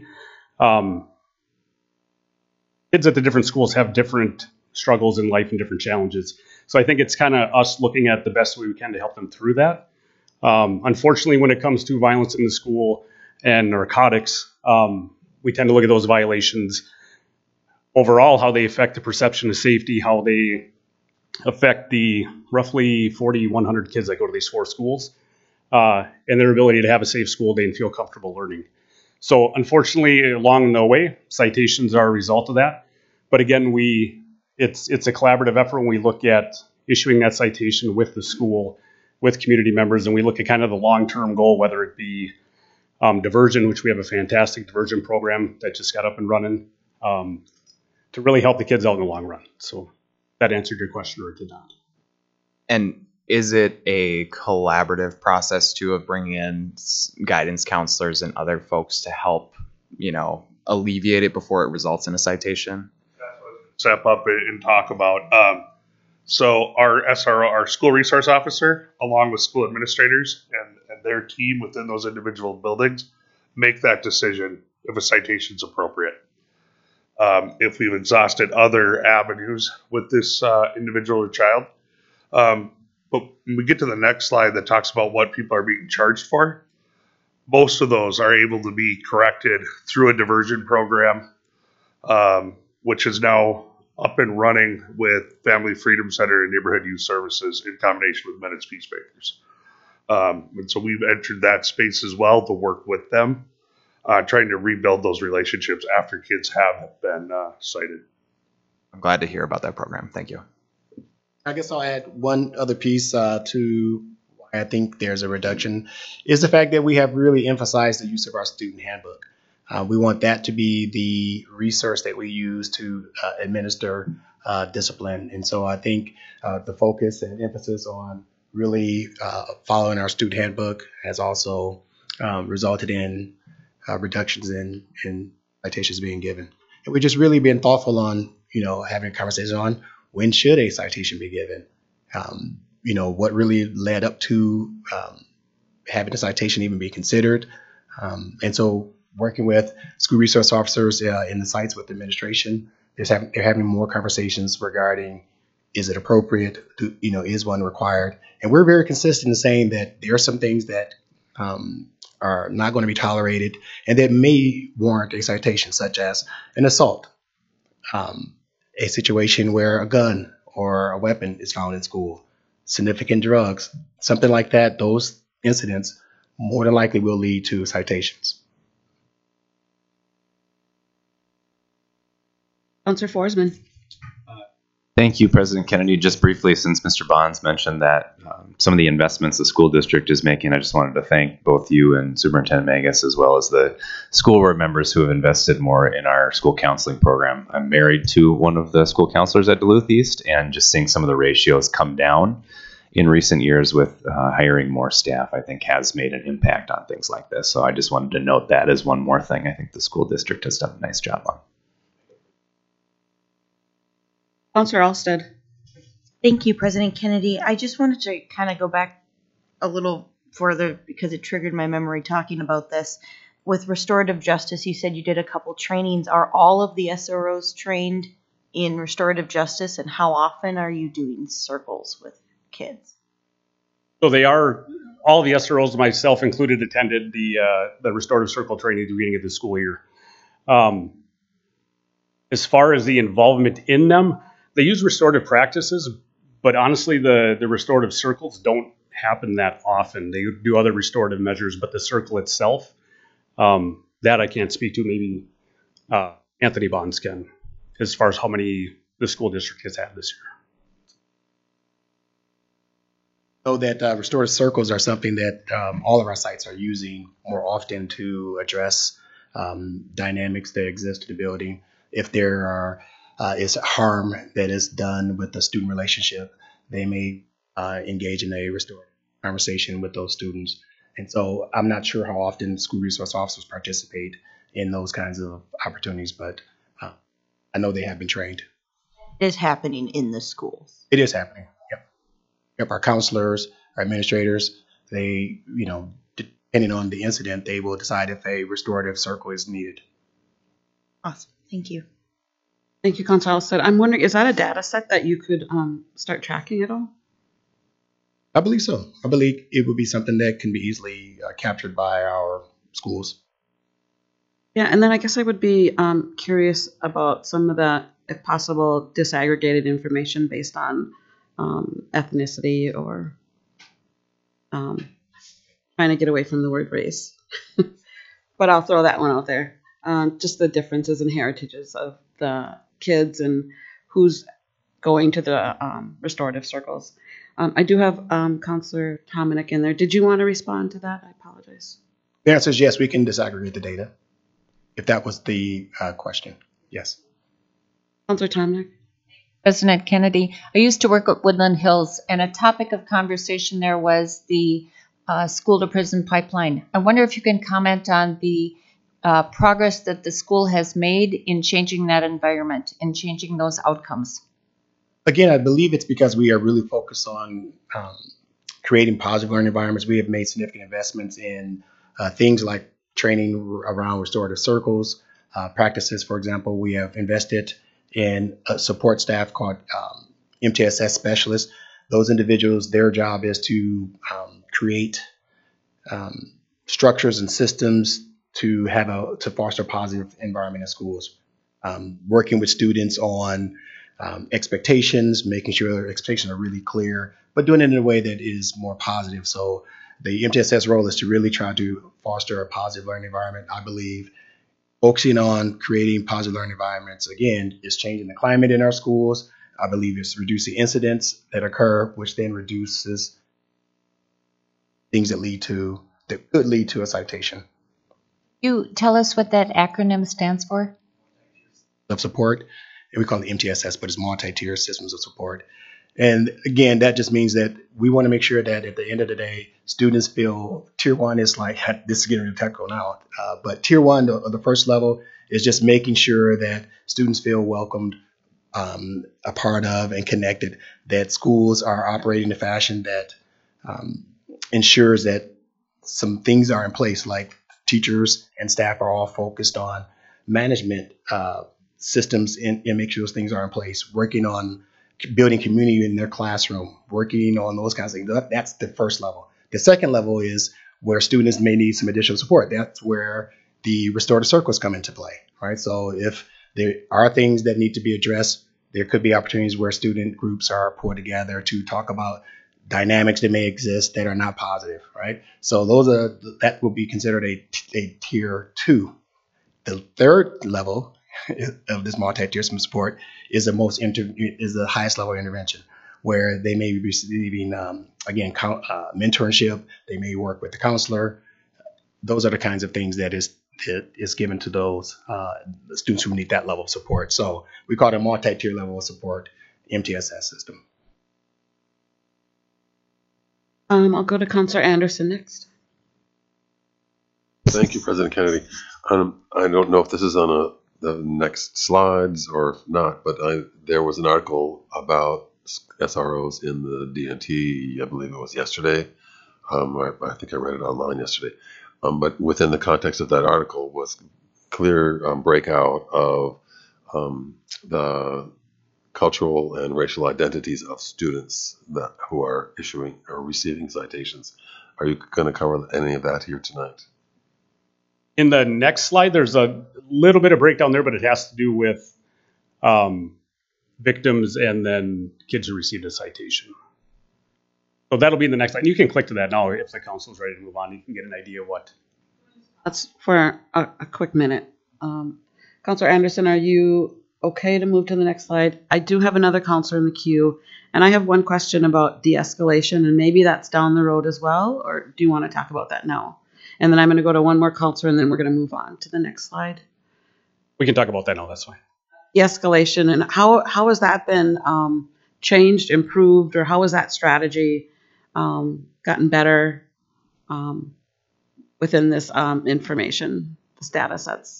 kids at the different schools have different struggles in life and different challenges. So I think it's kind of us looking at the best way we can to help them through that. Unfortunately, when it comes to violence in the school and narcotics, we tend to look at those violations overall, how they affect the perception of safety, how they affect the roughly 4,100 kids that go to these 4 schools, and their ability to have a safe school day and feel comfortable learning. So unfortunately, along the way, citations are a result of that. But again, it's a collaborative effort when we look at issuing that citation with the school, with community members, and we look at kind of the long-term goal, whether it be diversion, which we have a fantastic diversion program that just got up and running, to really help the kids out in the long run. So that answered your question, or it did not. And is it a collaborative process too, of bringing in guidance counselors and other folks to help, alleviate it before it results in a citation? That's what I was going to step up and talk about. So our SRO, our school resource officer, along with school administrators and their team within those individual buildings, make that decision if a citation is appropriate. If we've exhausted other avenues with this individual or child. But when we get to the next slide that talks about what people are being charged for, most of those are able to be corrected through a diversion program, which is now up and running with Family Freedom Center and Neighborhood Youth Services in combination with Minutes Peacemakers. And so we've entered that space as well to work with them, trying to rebuild those relationships after kids have been cited. I'm glad to hear about that program. Thank you. I guess I'll add one other piece to why I think there's a reduction is the fact that we have really emphasized the use of our student handbook. We want that to be the resource that we use to administer discipline. And so I think the focus and emphasis on really following our student handbook has also resulted in reductions in citations being given. And we've just really been thoughtful on, having a conversation on when should a citation be given? What really led up to having a citation even be considered? And so working with school resource officers in the sites with administration, they're having more conversations regarding, is it appropriate? Is one required? And we're very consistent in saying that there are some things that are not going to be tolerated and that may warrant a citation, such as an assault, a situation where a gun or a weapon is found in school, significant drugs, something like that. Those incidents more than likely will lead to citations. Counselor Forsman. Thank you, President Kennedy. Just briefly, since Mr. Bonds mentioned that some of the investments the school district is making, I just wanted to thank both you and Superintendent Magus, as well as the school board members who have invested more in our school counseling program. I'm married to one of the school counselors at Duluth East, and just seeing some of the ratios come down in recent years with hiring more staff, I think has made an impact on things like this. So I just wanted to note that as one more thing I think the school district has done a nice job on. Counselor Alsted. Thank you, President Kennedy. I just wanted to kind of go back a little further because it triggered my memory talking about this. With restorative justice, you said you did a couple trainings. Are all of the SROs trained in restorative justice, and how often are you doing circles with kids? So they are, all the SROs, myself included, attended the restorative circle training at the beginning of the school year. As far as the involvement in them, they use restorative practices, but honestly, the restorative circles don't happen that often. They do other restorative measures, but the circle itself, that I can't speak to. Maybe Anthony Bonds can, as far as how many the school district has had this year. So that restorative circles are something that all of our sites are using more often to address dynamics that exist in the building. If there is harm that is done with the student relationship, they may engage in a restorative conversation with those students. And so I'm not sure how often school resource officers participate in those kinds of opportunities, but I know they have been trained. It is happening in the schools. It is happening. Yep. Our counselors, our administrators, they, depending on the incident, they will decide if a restorative circle is needed. Awesome. Thank you. Thank you, Counselor Alsted. I'm wondering, is that a data set that you could start tracking at all? I believe so. I believe it would be something that can be easily captured by our schools. Yeah, and then I guess I would be curious about some of the, if possible, disaggregated information based on ethnicity or trying to get away from the word race. But I'll throw that one out there. Just the differences and heritages of the kids and who's going to the restorative circles. I do have Counselor Tominick in there. Did you want to respond to that? I apologize. The answer is yes, we can disaggregate the data, if that was the question. Yes. Counselor Tominick. President Kennedy, I used to work at Woodland Hills, and a topic of conversation there was the school to prison pipeline. I wonder if you can comment on the progress that the school has made in changing that environment and changing those outcomes. Again, I believe it's because we are really focused on creating positive learning environments. We have made significant investments in things like training around restorative circles, practices. For example, we have invested in a support staff called MTSS specialists. Those individuals, their job is to create structures and systems to foster a positive environment in schools. Working with students on expectations, making sure their expectations are really clear, but doing it in a way that is more positive. So the MTSS role is to really try to foster a positive learning environment. I believe focusing on creating positive learning environments, again, is changing the climate in our schools. I believe it's reducing incidents that occur, which then reduces things that could lead to a citation. You tell us what that acronym stands for? Of support, and we call it MTSS, but it's multi-tier systems of support. And again, that just means that we want to make sure that at the end of the day, students feel tier one is like, this is getting technical now, but tier one, the first level, is just making sure that students feel welcomed, a part of, and connected, that schools are operating in a fashion that ensures that some things are in place, like teachers and staff are all focused on management systems and make sure those things are in place, working on building community in their classroom, working on those kinds of things. That's the first level. The second level is where students may need some additional support. That's where the restorative circles come into play, right? So if there are things that need to be addressed, there could be opportunities where student groups are pulled together to talk about dynamics that may exist that are not positive, right? So that will be considered a tier two. The third level of this multi-tier support is the highest level of intervention, where they may be receiving mentorship. They may work with the counselor. Those are the kinds of things that is given to those students who need that level of support. So we call it a multi-tier level of support MTSS system. I'll go to Counselor Anderson next. Thank you, President Kennedy. I don't know if this is on the next slides, or if not, but there was an article about SROs in the DNT, I believe it was yesterday. I think I read it online yesterday. But within the context of that article was clear breakout of the cultural and racial identities of students who are issuing or receiving citations. Are you going to cover any of that here tonight? In the next slide, there's a little bit of breakdown there, but it has to do with victims and then kids who received a citation. So that'll be in the next slide. You can click to that now if the council's ready to move on. You can get an idea of what. That's for a quick minute. Councilor Anderson, are you okay to move to the next slide? I do have another councilor in the queue, and I have one question about de-escalation, and maybe that's down the road as well, or do you want to talk about that now? And then I'm going to go to one more councilor, and then we're going to move on to the next slide. We can talk about that now. That's fine. De-escalation, and how has that been changed, improved, or how has that strategy gotten better within this information, the data sets?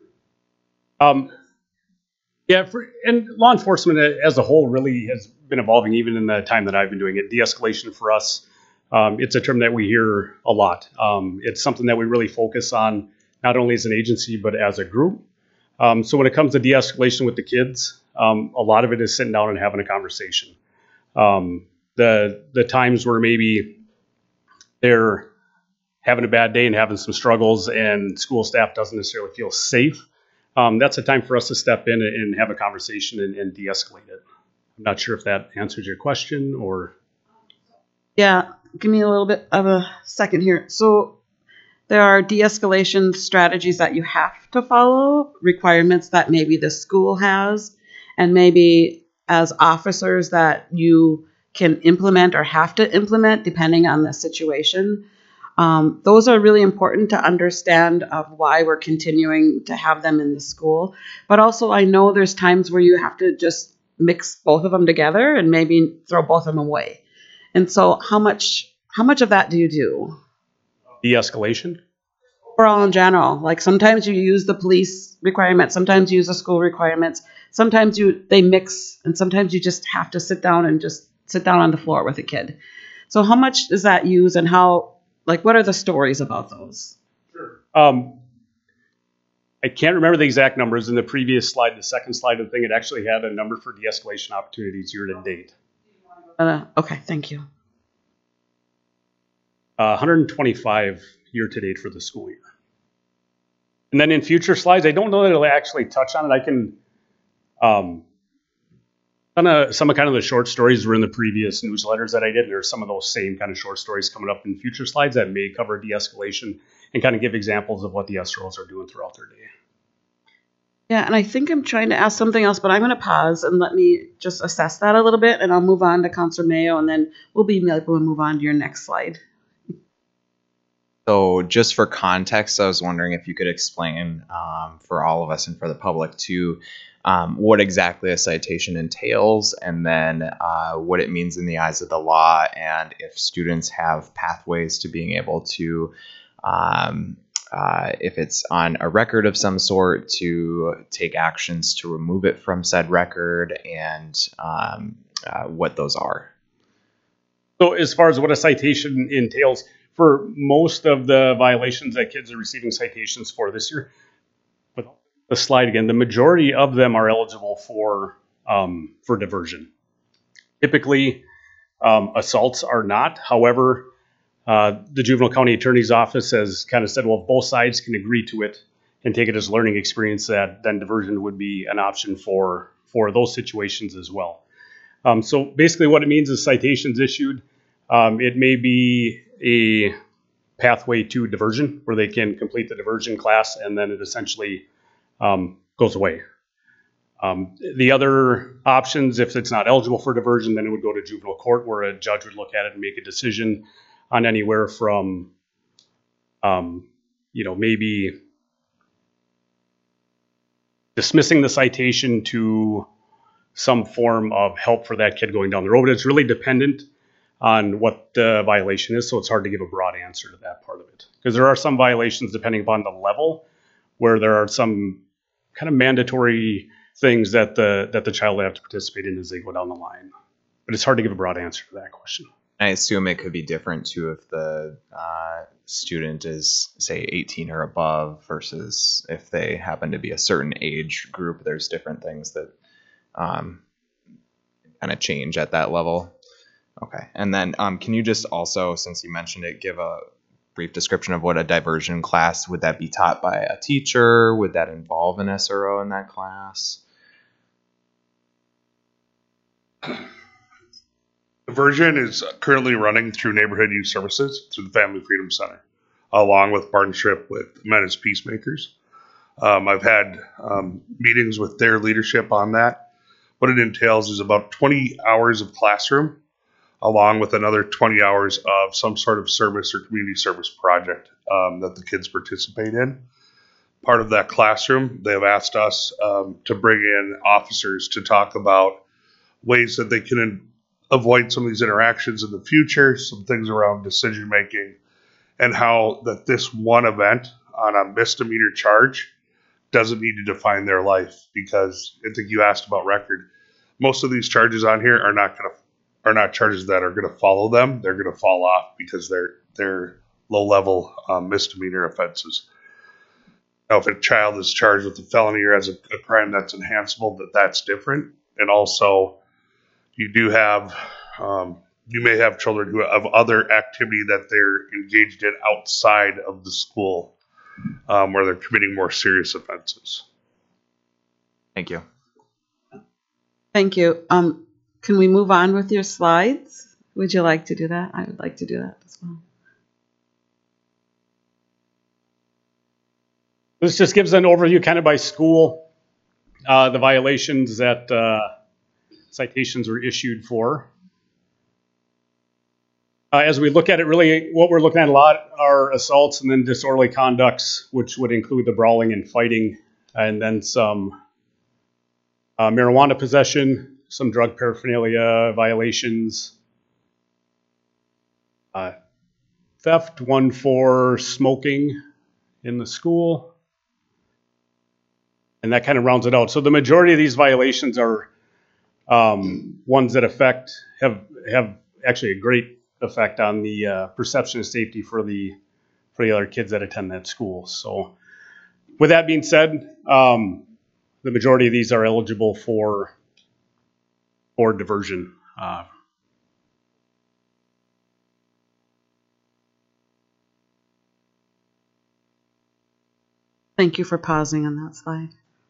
Yeah, and law enforcement as a whole really has been evolving even in the time that I've been doing it. De-escalation for us, it's a term that we hear a lot. It's something that we really focus on not only as an agency but as a group. So when it comes to de-escalation with the kids, a lot of it is sitting down and having a conversation. The times where maybe they're having a bad day and having some struggles and school staff doesn't necessarily feel safe, that's a time for us to step in and have a conversation and de-escalate it. I'm not sure if that answers your question or. Yeah, give me a little bit of a second here. So there are de-escalation strategies that you have to follow, requirements that maybe the school has, and maybe as officers that you can implement or have to implement depending on the situation. Those are really important to understand of why we're continuing to have them in the school. But also I know there's times where you have to just mix both of them together and maybe throw both of them away. And so how much of that do you do? De-escalation? Or all in general. Like sometimes you use the police requirements, sometimes you use the school requirements, sometimes they mix, and sometimes you just have to sit down and just sit down on the floor with a kid. So how much is that used, and what are the stories about those? Sure. I can't remember the exact numbers. In the previous slide, the second slide of the thing, it actually had a number for de-escalation opportunities year to date. Okay, thank you. 125 year to date for the school year. And then in future slides, I don't know that it'll actually touch on it. I can, some of the short stories were in the previous newsletters that I did. There's some of those same kind of short stories coming up in future slides that may cover de-escalation and kind of give examples of what the SROs are doing throughout their day. Yeah, and I think I'm trying to ask something else, but I'm going to pause and let me just assess that a little bit, and I'll move on to Councilor Mayo, and then we'll move on to your next slide. So just for context, I was wondering if you could explain for all of us and for the public too, what exactly a citation entails, and then what it means in the eyes of the law, and if students have pathways to being able to, if it's on a record of some sort, to take actions to remove it from said record, and what those are. So as far as what a citation entails, for most of the violations that kids are receiving citations for this year, with the slide again, the majority of them are eligible for diversion. Typically, assaults are not. However, the Juvenile County Attorney's Office has kind of said, well, if both sides can agree to it and take it as learning experience, that then diversion would be an option for those situations as well. So basically what it means is citations issued. It may be a pathway to diversion where they can complete the diversion class, and then it essentially goes away. The other options, if it's not eligible for diversion, then it would go to juvenile court, where a judge would look at it and make a decision on anywhere from, maybe dismissing the citation to some form of help for that kid going down the road. But it's really dependent on what the violation is, so it's hard to give a broad answer to that part of it. Because there are some violations, depending upon the level, where there are some kind of mandatory things that the child will have to participate in as they go down the line. But it's hard to give a broad answer to that question. I assume it could be different too if the student is, say, 18 or above versus if they happen to be a certain age group. There's different things that kind of change at that level. Okay. And then can you just also, since you mentioned it, give a brief description of what a diversion class, would that be taught by a teacher? Would that involve an SRO in that class? Diversion is currently running through Neighborhood Youth Services through the Family Freedom Center, along with partnership with Men as Peacemakers. I've had meetings with their leadership on that. What it entails is about 20 hours of classroom, along with another 20 hours of some sort of service or community service project that the kids participate in. Part of that classroom, they have asked us to bring in officers to talk about ways that they can avoid some of these interactions in the future, some things around decision making, and how that this one event on a misdemeanor charge doesn't need to define their life. Because I think you asked about record. Most of these charges on here are not charges that are going to follow them. They're going to fall off because they're low level misdemeanor offenses. Now, if a child is charged with a felony or has a crime that's enhanceable, that's different. And also, you do have, you may have children who have other activity that they're engaged in outside of the school, where they're committing more serious offenses. Thank you. Thank you. Can we move on with your slides? Would you like to do that? I would like to do that as well. This just gives an overview kind of by school, the violations that citations were issued for. As we look at it, really what we're looking at a lot are assaults and then disorderly conducts, which would include the brawling and fighting, and then some marijuana possession, some drug paraphernalia violations, theft, one for smoking in the school, and that kind of rounds it out. So the majority of these violations are ones that have actually a great effect on the perception of safety for the other kids that attend that school. So with that being said, the majority of these are eligible for diversion. Thank you for pausing on that slide.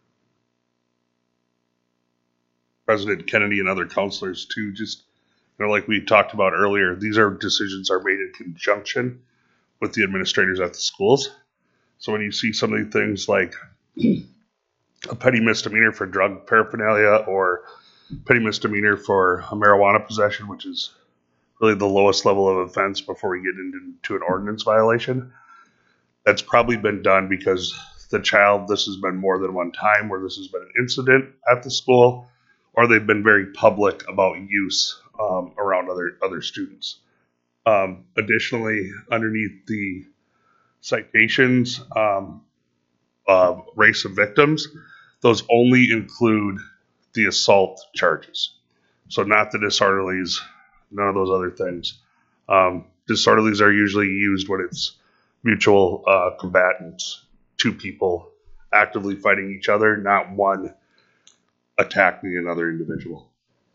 President Kennedy and other counselors too, just like we talked about earlier, these are decisions are made in conjunction with the administrators at the schools. So when you see some of these things like a petty misdemeanor for drug paraphernalia or petty misdemeanor for a marijuana possession, which is really the lowest level of offense before we get into an ordinance violation, that's probably been done because the child, this has been more than one time where this has been an incident at the school, or they've been very public about use around other students. Additionally, underneath the citations, race of victims, those only include the assault charges. So not the disorderlies, none of those other things. Disorderlies are usually used when it's mutual combatants, two people actively fighting each other, not one attacking another individual.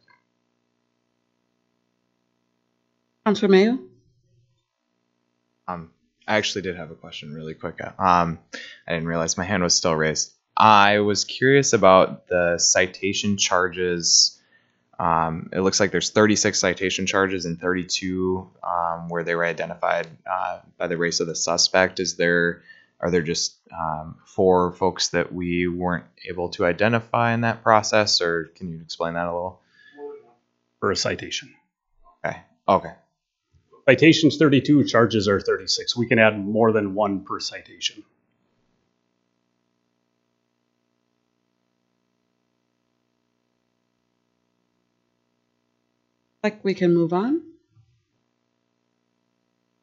Councilor Mayo? I actually did have a question really quick. I didn't realize my hand was still raised. I was curious about the citation charges. It looks like there's 36 citation charges and 32 where they were identified by the race of the suspect. Are there just 4 folks that we weren't able to identify in that process, or can you explain that a little? For a citation. Okay. Citations 32, charges are 36. We can add more than 1 per citation. Like we can move on.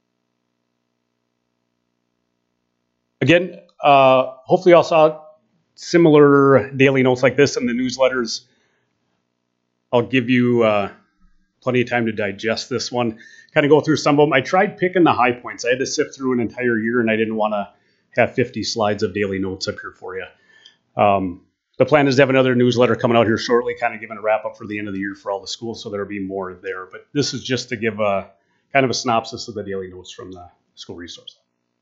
Again, hopefully you all saw similar daily notes like this in the newsletters. I'll give you plenty of time to digest this one, kind of go through some of them. I tried picking the high points. I had to sift through an entire year, and I didn't want to have 50 slides of daily notes up here for you. The plan is to have another newsletter coming out here shortly, kind of giving a wrap up for the end of the year for all the schools, so there'll be more there. But this is just to give a kind of a synopsis of the daily notes from the school resource.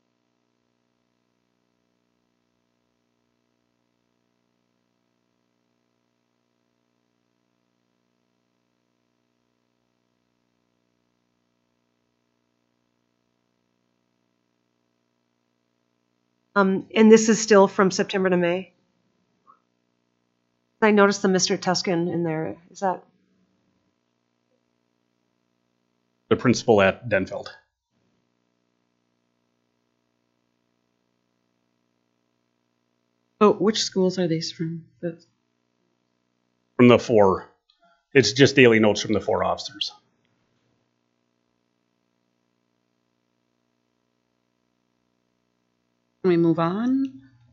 And this is still from September to May? I noticed the Mr. Tuscan in there. Is that? The principal at Denfeld. Oh, which schools are these from? From the 4. It's just daily notes from the 4 officers. Can we move on?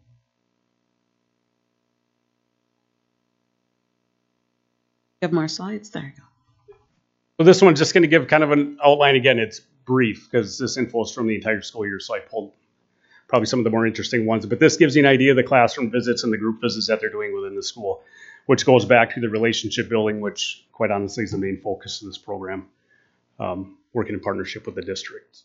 You have more slides? There you go. So this one's just going to give kind of an outline. Again, it's brief because this info is from the entire school year, so I pulled probably some of the more interesting ones. But this gives you an idea of the classroom visits and the group visits that they're doing within the school, which goes back to the relationship building, which quite honestly is the main focus of this program, working in partnership with the district.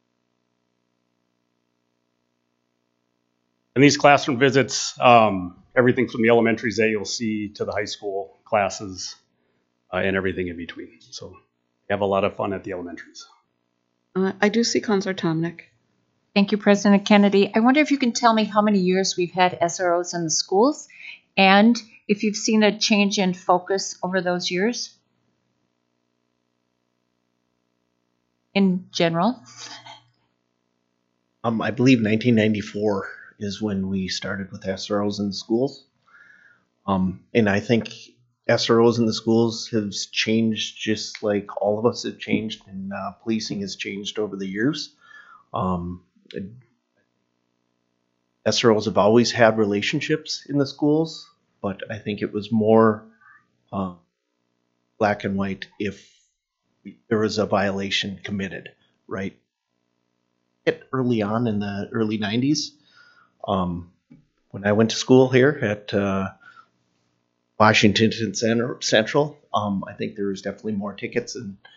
And these classroom visits, everything from the elementaries that you'll see to the high school classes and everything in between. So we have a lot of fun at the elementaries. I do see Counselor Tomnick. Thank you, President Kennedy. I wonder if you can tell me how many years we've had SROs in the schools and if you've seen a change in focus over those years in general. I believe 1994 is when we started with SROs in the schools. And I think SROs in the schools has changed just like all of us have changed, and policing has changed over the years. SROs have always had relationships in the schools, but I think it was more black and white if there was a violation committed, right? Early on in the early 90s, when I went to school here at Washington Central, I think there was definitely more tickets,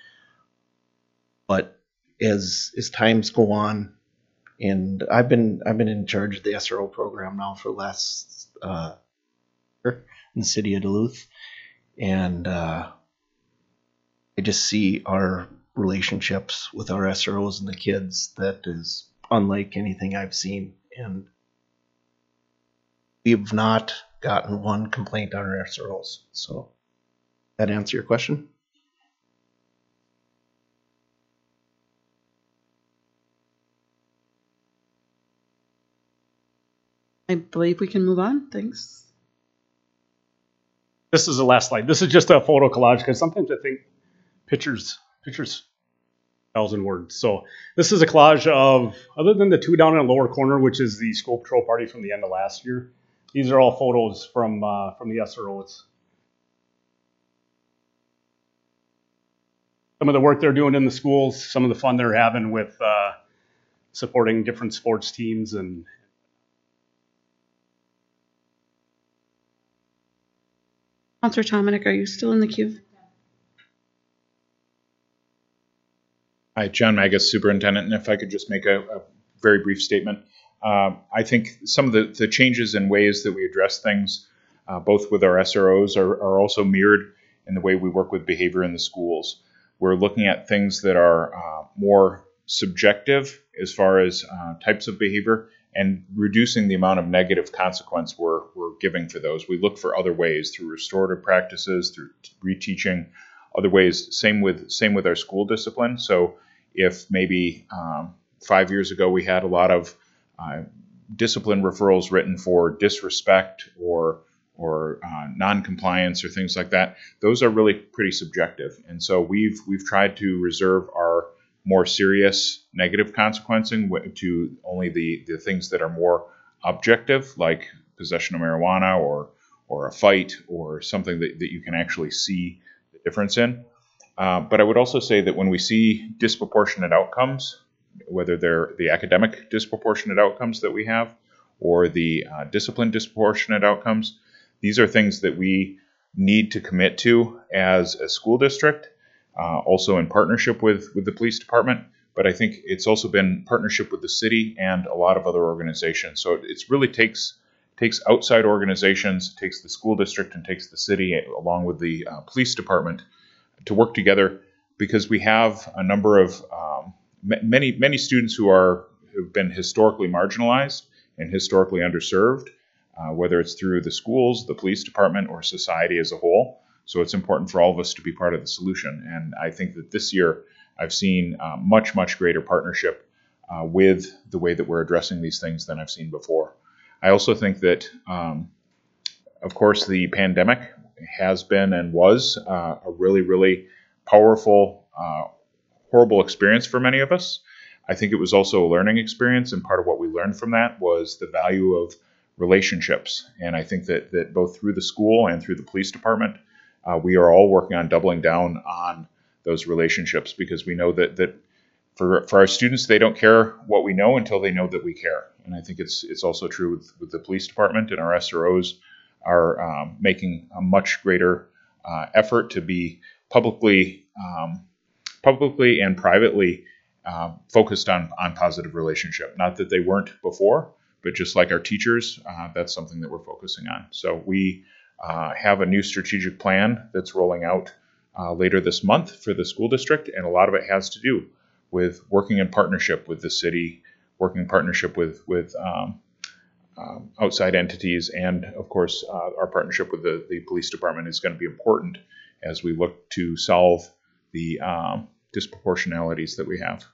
but as times go on, and I've been in charge of the SRO program now for the last year in the city of Duluth, and I just see our relationships with our SROs and the kids that is unlike anything I've seen, and we've not gotten one complaint on our SROs. So that answer your question? I believe we can move on. Thanks. This is the last slide. This is just a photo collage because sometimes I think pictures 1,000 words. So this is a collage of, other than the 2 down in the lower corner, which is the school patrol party from the end of last year. These are all photos from the SROs. Some of the work they're doing in the schools, some of the fun they're having with supporting different sports teams. And Counselor Tomnick, are you still in the queue? Hi, John Magus, Superintendent, and if I could just make a very brief statement. I think some of the changes and ways that we address things, both with our SROs, are also mirrored in the way we work with behavior in the schools. We're looking at things that are more subjective as far as types of behavior and reducing the amount of negative consequence we're giving for those. We look for other ways through restorative practices, through reteaching, other ways. Same with our school discipline. So if maybe 5 years ago we had a lot of discipline referrals written for disrespect or non-compliance or things like that, those are really pretty subjective. And so we've tried to reserve our more serious negative consequencing to only the things that are more objective, like possession of marijuana or a fight or something that you can actually see the difference in. But I would also say that when we see disproportionate outcomes, whether they're the academic disproportionate outcomes that we have or the discipline disproportionate outcomes, these are things that we need to commit to as a school district, also in partnership with the police department. But I think it's also been partnership with the city and a lot of other organizations. So it's really takes outside organizations, takes the school district and takes the city along with the police department to work together, because we have a number of many students who've been historically marginalized and historically underserved, whether it's through the schools, the police department, or society as a whole. So it's important for all of us to be part of the solution. And I think that this year I've seen much greater partnership with the way that we're addressing these things than I've seen before. I also think that, of course, the pandemic has been and was a really powerful, horrible experience for many of us. I think it was also a learning experience, and part of what we learned from that was the value of relationships. And I think that both through the school and through the police department, we are all working on doubling down on those relationships, because we know that for our students, they don't care what we know until they know that we care. And I think it's also true with the police department, and our SROs are making a much greater effort to be publicly and privately focused on positive relationship. Not that they weren't before, but just like our teachers, that's something that we're focusing on. So we have a new strategic plan that's rolling out later this month for the school district, and a lot of it has to do with working in partnership with the city, working in partnership with outside entities, and of course our partnership with the police department is going to be important as we look to solve the disproportionalities that we have.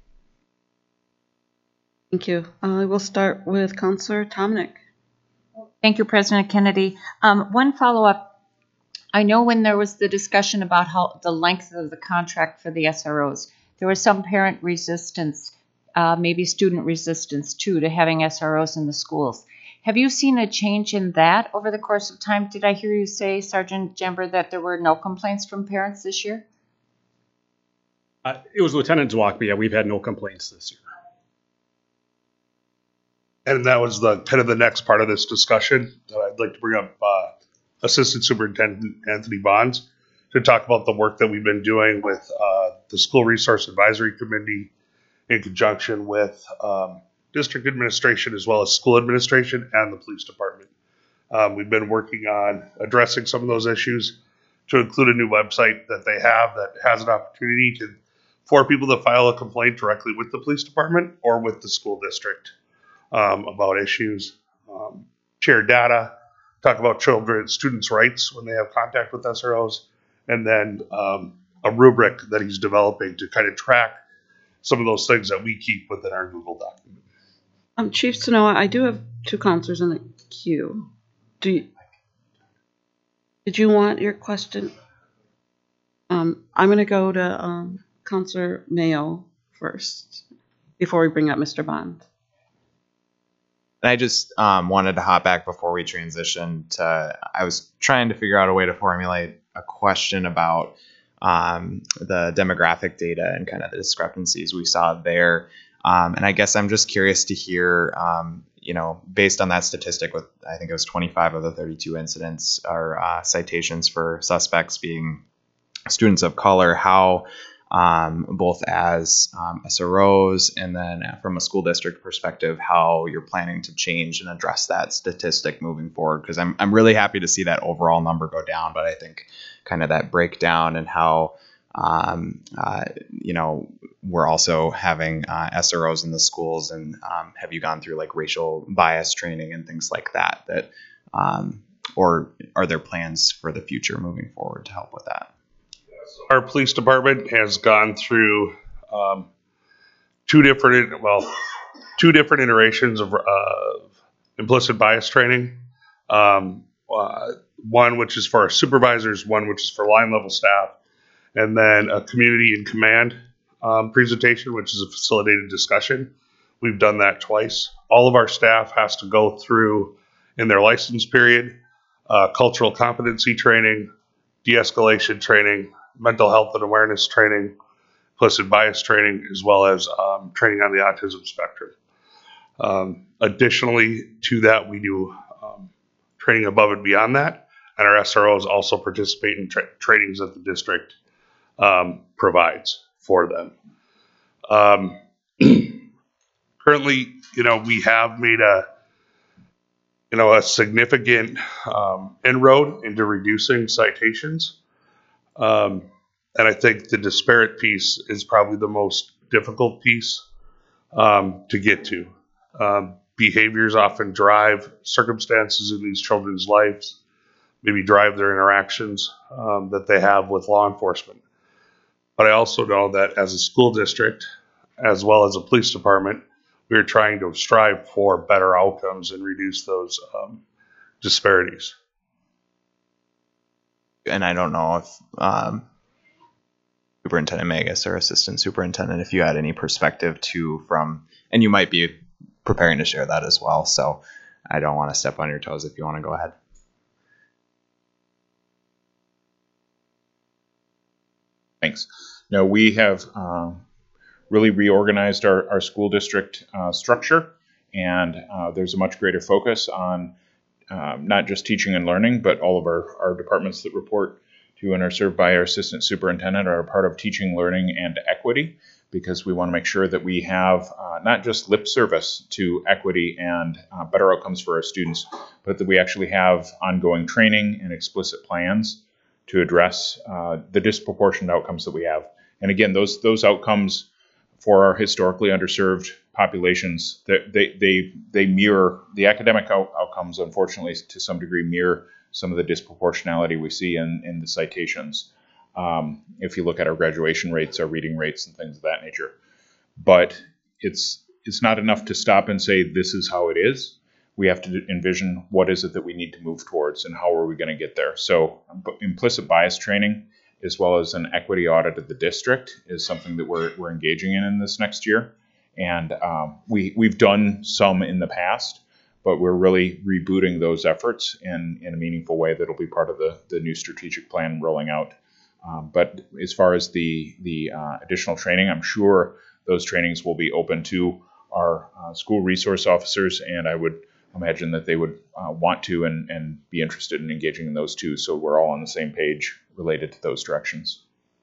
Thank you. We'll start with Councillor Tomnick. Thank you, President Kennedy. One follow-up. I know when there was the discussion about how the length of the contract for the SROs, there was some parent resistance, maybe student resistance too, to having SROs in the schools. Have you seen a change in that over the course of time? Did I hear you say, Sergeant Jember, that there were no complaints from parents this year? It was Lieutenant Zwakby. Yeah, we've had no complaints this year. And that was the kind of the next part of this discussion that I'd like to bring up Assistant Superintendent Anthony Bonds to talk about the work that we've been doing with the School Resource Advisory Committee in conjunction with district administration as well as school administration and the police department. We've been working on addressing some of those issues to include a new website that they have that has an opportunity for people to file a complaint directly with the police department or with the school district about issues, share data, talk about students' rights when they have contact with SROs, and then a rubric that he's developing to kind of track some of those things that we keep within our Google document. Chief Sanoa, I do have two counselors in the queue. Did you want your question? I'm going to go to Councillor Mayo first before we bring up Mr. Bond. And I just wanted to hop back before we transition to, I was trying to figure out a way to formulate a question about the demographic data and kind of the discrepancies we saw there. And I guess I'm just curious to hear, based on that statistic with, I think it was 25 of the 32 incidents or citations for suspects being students of color, how both as SROs and then from a school district perspective, how you're planning to change and address that statistic moving forward. Because I'm really happy to see that overall number go down, but I think kind of that breakdown and how, we're also having SROs in the schools, and have you gone through like racial bias training and things like that, or are there plans for the future moving forward to help with that? Our police department has gone through two different iterations of implicit bias training. One which is for our supervisors, one which is for line level staff, and then a community in command presentation, which is a facilitated discussion. We've done that twice. All of our staff has to go through in their license period, cultural competency training, de-escalation training, mental health and awareness training, implicit bias training, as well as training on the autism spectrum. Additionally to that, we do training above and beyond that, and our SROs also participate in trainings that the district provides for them. Currently, we have made a significant inroad into reducing citations. And I think the disparate piece is probably the most difficult piece to get to. Behaviors often drive circumstances in these children's lives, maybe drive their interactions that they have with law enforcement. But I also know that as a school district, as well as a police department, we are trying to strive for better outcomes and reduce those disparities. And I don't know if Superintendent Magus or Assistant Superintendent, if you had any perspective and you might be preparing to share that as well. So I don't want to step on your toes if you want to go ahead. Thanks. No, we have really reorganized our school district structure, and there's a much greater focus on not just teaching and learning, but all of our departments that report to and are served by our assistant superintendent are a part of teaching, learning, and equity, because we want to make sure that we have not just lip service to equity and better outcomes for our students, but that we actually have ongoing training and explicit plans to address the disproportionate outcomes that we have. And again, those outcomes for our historically underserved populations, they mirror the academic outcomes, unfortunately, to some degree, mirror some of the disproportionality we see in the citations. If you look at our graduation rates, our reading rates, and things of that nature. But it's not enough to stop and say, this is how it is. We have to envision what is it that we need to move towards and how are we going to get there. So implicit bias training, as well as an equity audit of the district, is something that we're engaging in this next year. And we've done some in the past, but we're really rebooting those efforts in a meaningful way that'll be part of the new strategic plan rolling out. But as far as the additional training, I'm sure those trainings will be open to our school resource officers, and I would imagine that they would want to and be interested in engaging in those too. So we're all on the same page related to those directions.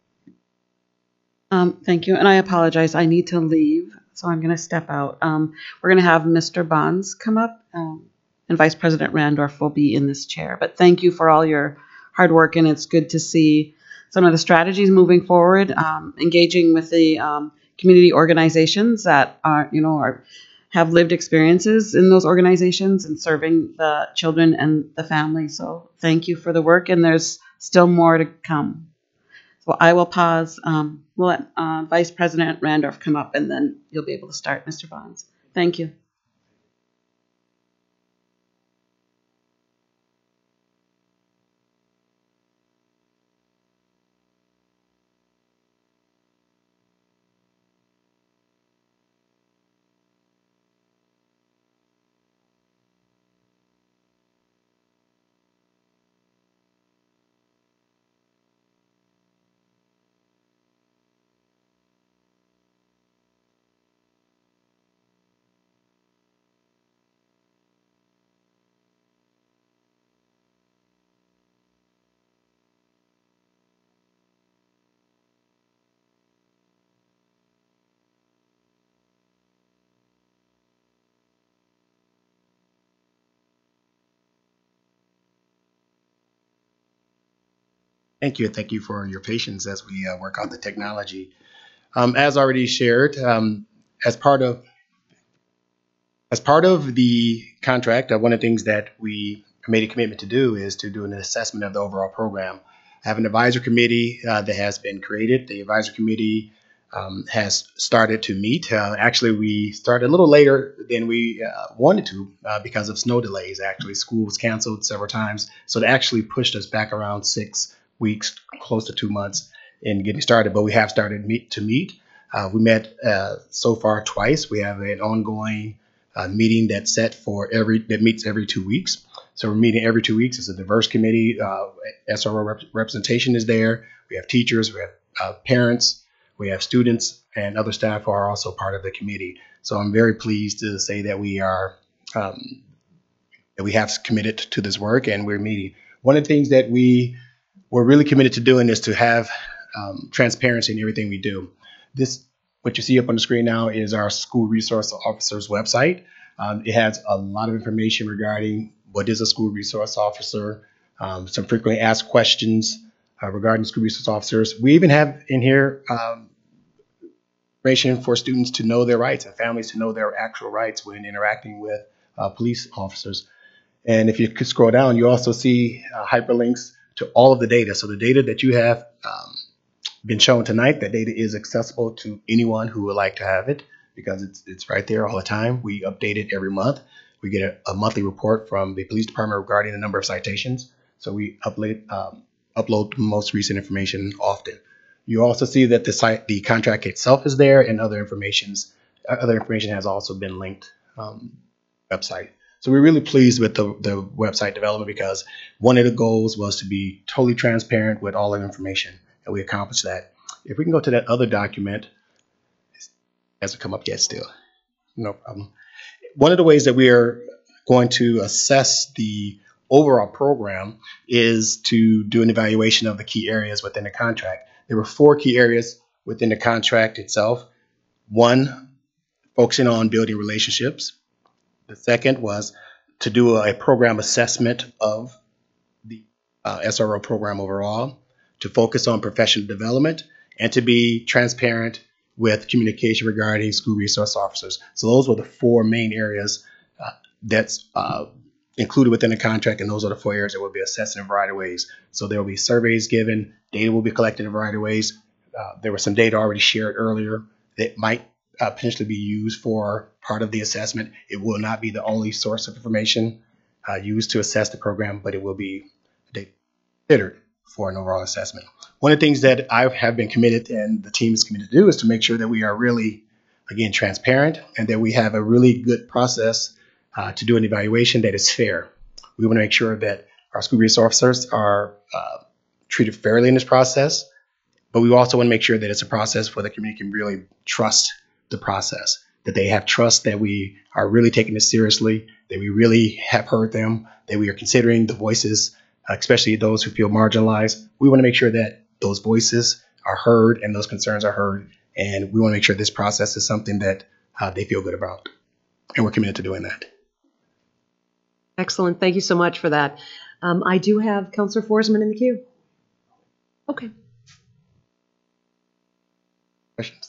Thank you, and I apologize. I need to leave, so I'm going to step out. We're going to have Mr. Bonds come up, and Vice President Randorf will be in this chair. But thank you for all your hard work, and it's good to see some of the strategies moving forward, engaging with the community organizations that have lived experiences in those organizations and serving the children and the family. So thank you for the work, and there's still more to come. So I will pause. We'll let Vice President Randorf come up, and then you'll be able to start, Mr. Bonds. Thank you. Thank you. Thank you for your patience as we work out the technology. As already shared, as part of the contract, one of the things that we made a commitment to do is to do an assessment of the overall program. I have an advisory committee that has been created. The advisory committee has started to meet. Actually, we started a little later than we wanted to because of snow delays. Actually, school was canceled several times, so it actually pushed us back around 6 weeks, close to 2 months in getting started. But we have started to meet. We met so far twice. We have an ongoing meeting that's set that meets every 2 weeks. So we're meeting every 2 weeks. It's a diverse committee. SRO representation is there. We have teachers, we have parents, we have students, and other staff who are also part of the committee. So I'm very pleased to say that we have committed to this work, and we're meeting. One of the things that we're really committed to doing is to have transparency in everything we do. What you see up on the screen now is our school resource officer's website. It has a lot of information regarding what is a school resource officer, some frequently asked questions regarding school resource officers. We even have in here information for students to know their rights and families to know their actual rights when interacting with police officers. And if you could scroll down, you also see hyperlinks to all of the data. So the data that you have been shown tonight, that data is accessible to anyone who would like to have it because it's right there all the time. We update it every month. We get a monthly report from the police department regarding the number of citations. So we upload the most recent information often. You also see that the contract itself is there, and other information has also been linked website. So we're really pleased with the website development because one of the goals was to be totally transparent with all the information, and we accomplished that. If we can go to that other document, it hasn't come up yet still, no problem. One of the ways that we are going to assess the overall program is to do an evaluation of the key areas within the contract. There were 4 key areas within the contract itself. One, focusing on building relationships. The second was to do a program assessment of the SRO program overall, to focus on professional development, and to be transparent with communication regarding school resource officers. So those were the 4 main areas that's included within the contract, and those are the 4 areas that will be assessed in a variety of ways. So there will be surveys given, data will be collected in a variety of ways. There was some data already shared earlier that might potentially be used for part of the assessment. It will not be the only source of information used to assess the program, but it will be considered for an overall assessment. One of the things that I have been committed and the team is committed to do is to make sure that we are really, again, transparent and that we have a really good process to do an evaluation that is fair. We want to make sure that our school resource officers are treated fairly in this process, but we also want to make sure that it's a process where the community can really trust the process, that they have trust that we are really taking this seriously, that we really have heard them, that we are considering the voices, especially those who feel marginalized. We want to make sure that those voices are heard and those concerns are heard, and we want to make sure this process is something that they feel good about, and we're committed to doing that. Excellent. Thank you so much for that. I do have Councillor Forsman in the queue. Okay. Questions?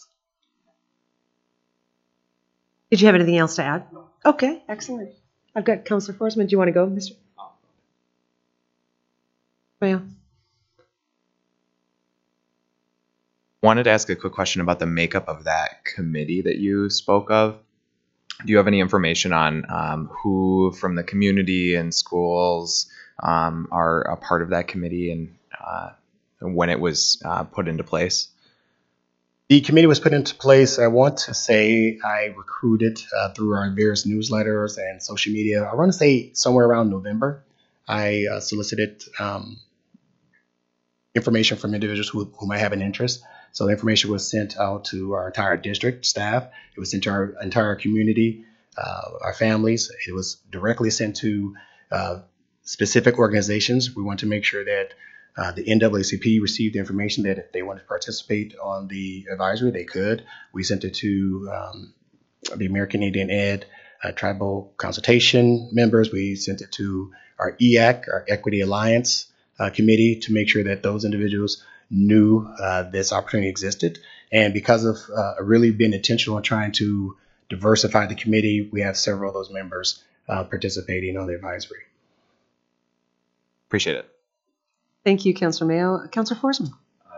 Did you have anything else to add? Okay, excellent. I've got Councillor Forsman. Do you want to go, Mr. Well, Wanted to ask a quick question about the makeup of that committee that you spoke of. Do you have any information on who from the community and schools are a part of that committee and when it was put into place? The committee was put into place, I want to say I recruited through our various newsletters and social media. I want to say somewhere around November. I solicited information from individuals who might have an interest. So the information was sent out to our entire district staff. It was sent to our entire community, our families. It was directly sent to specific organizations. We want to make sure that the NAACP received the information that if they wanted to participate on the advisory, they could. We sent it to the American Indian Ed Tribal Consultation members. We sent it to our EAC, our Equity Alliance committee, to make sure that those individuals knew this opportunity existed. And because of really being intentional in trying to diversify the committee, we have several of those members participating on the advisory. Appreciate it. Thank you, Councillor Mayo. Councillor Forsman.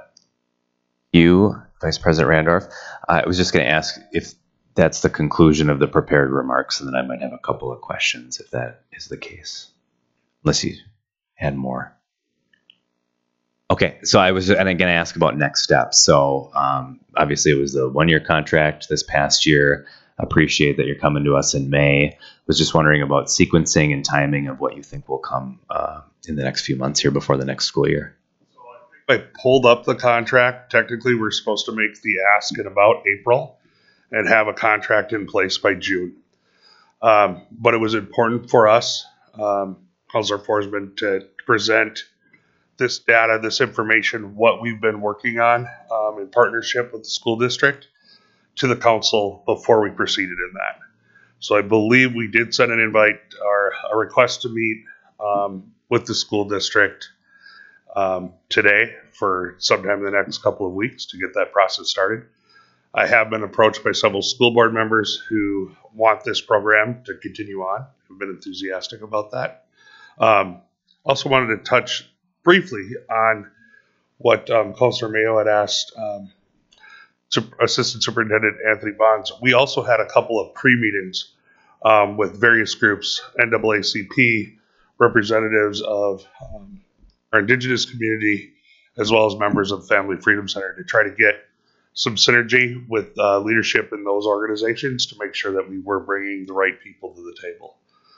You, Vice President Randorf. I was just going to ask if that's the conclusion of the prepared remarks, and then I might have a couple of questions if that is the case, unless you had more. Okay, so I was going to ask about next steps. So obviously it was the 1-year contract this past year. appreciate that you're coming to us in May. Was just wondering about sequencing and timing of what you think will come in the next few months here before the next school year. I pulled up the contract. Technically, we're supposed to make the ask in about April and have a contract in place by June. But it was important for us, Councilor Forsman, to present this data, this information, what we've been working on in partnership with the school district to the council before we proceeded in that. So I believe we did send an invite or a request to meet with the school district today for sometime in the next couple of weeks to get that process started. I have been approached by several school board members who want this program to continue on. I've been enthusiastic about that. Also wanted to touch briefly on what Councilor Mayo had asked Assistant Superintendent Anthony Bonds. We also had a couple of pre-meetings with various groups, NAACP, representatives of our Indigenous community, as well as members of the Family Freedom Center to try to get some synergy with leadership in those organizations to make sure that we were bringing the right people to the table.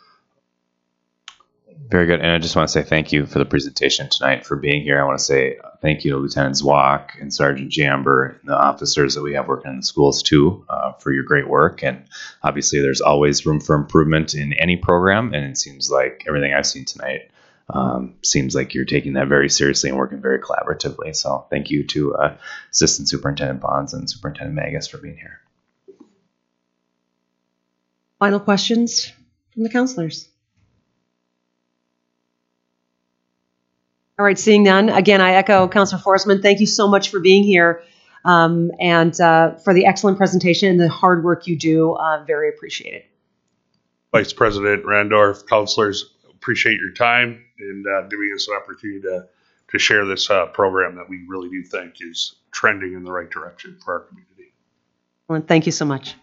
Very good. And I just want to say thank you for the presentation tonight, for being here. I want to say thank you to Lieutenant Zwak and Sergeant Jamber and the officers that we have working in the schools too, for your great work. And obviously there's always room for improvement in any program. And it seems like everything I've seen tonight seems like you're taking that very seriously and working very collaboratively. So thank you to Assistant Superintendent Bonds and Superintendent Magus for being here. Final questions from the counselors? All right, seeing none. Again, I echo Councilor Forsman. Thank you so much for being here and for the excellent presentation and the hard work you do. Very appreciated. Vice President Randorf, counselors, appreciate your time and giving us an opportunity to share this program that we really do think is trending in the right direction for our community. Well, thank you so much.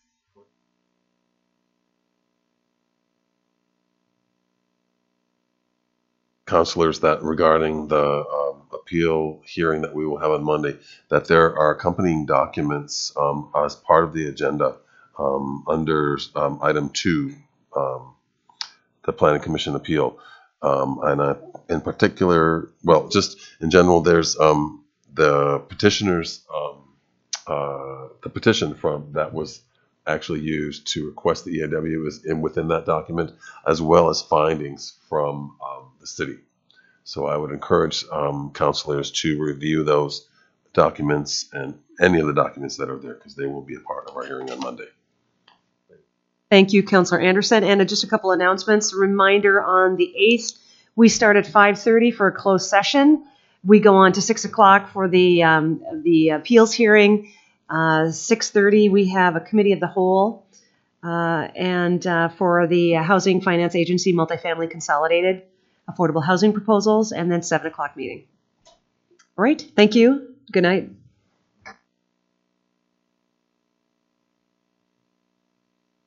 Councilors, that regarding the appeal hearing that we will have on Monday, that there are accompanying documents as part of the agenda under item 2, the Planning Commission appeal. And in particular, well, just in general, there's the petitioner's, the petition from that was actually used to request the EAW is within that document, as well as findings from the city. So I would encourage councilors to review those documents and any of the documents that are there, because they will be a part of our hearing on Monday. Thank you, Councilor Anderson. And just a couple announcements. A reminder, on the 8th, we start at 5:30 for a closed session. We go on to 6 o'clock for the appeals hearing. 6:30, we have a committee of the whole. And for the Housing Finance Agency Multifamily Consolidated Affordable Housing Proposals, and then 7 o'clock meeting. All right, thank you. Good night.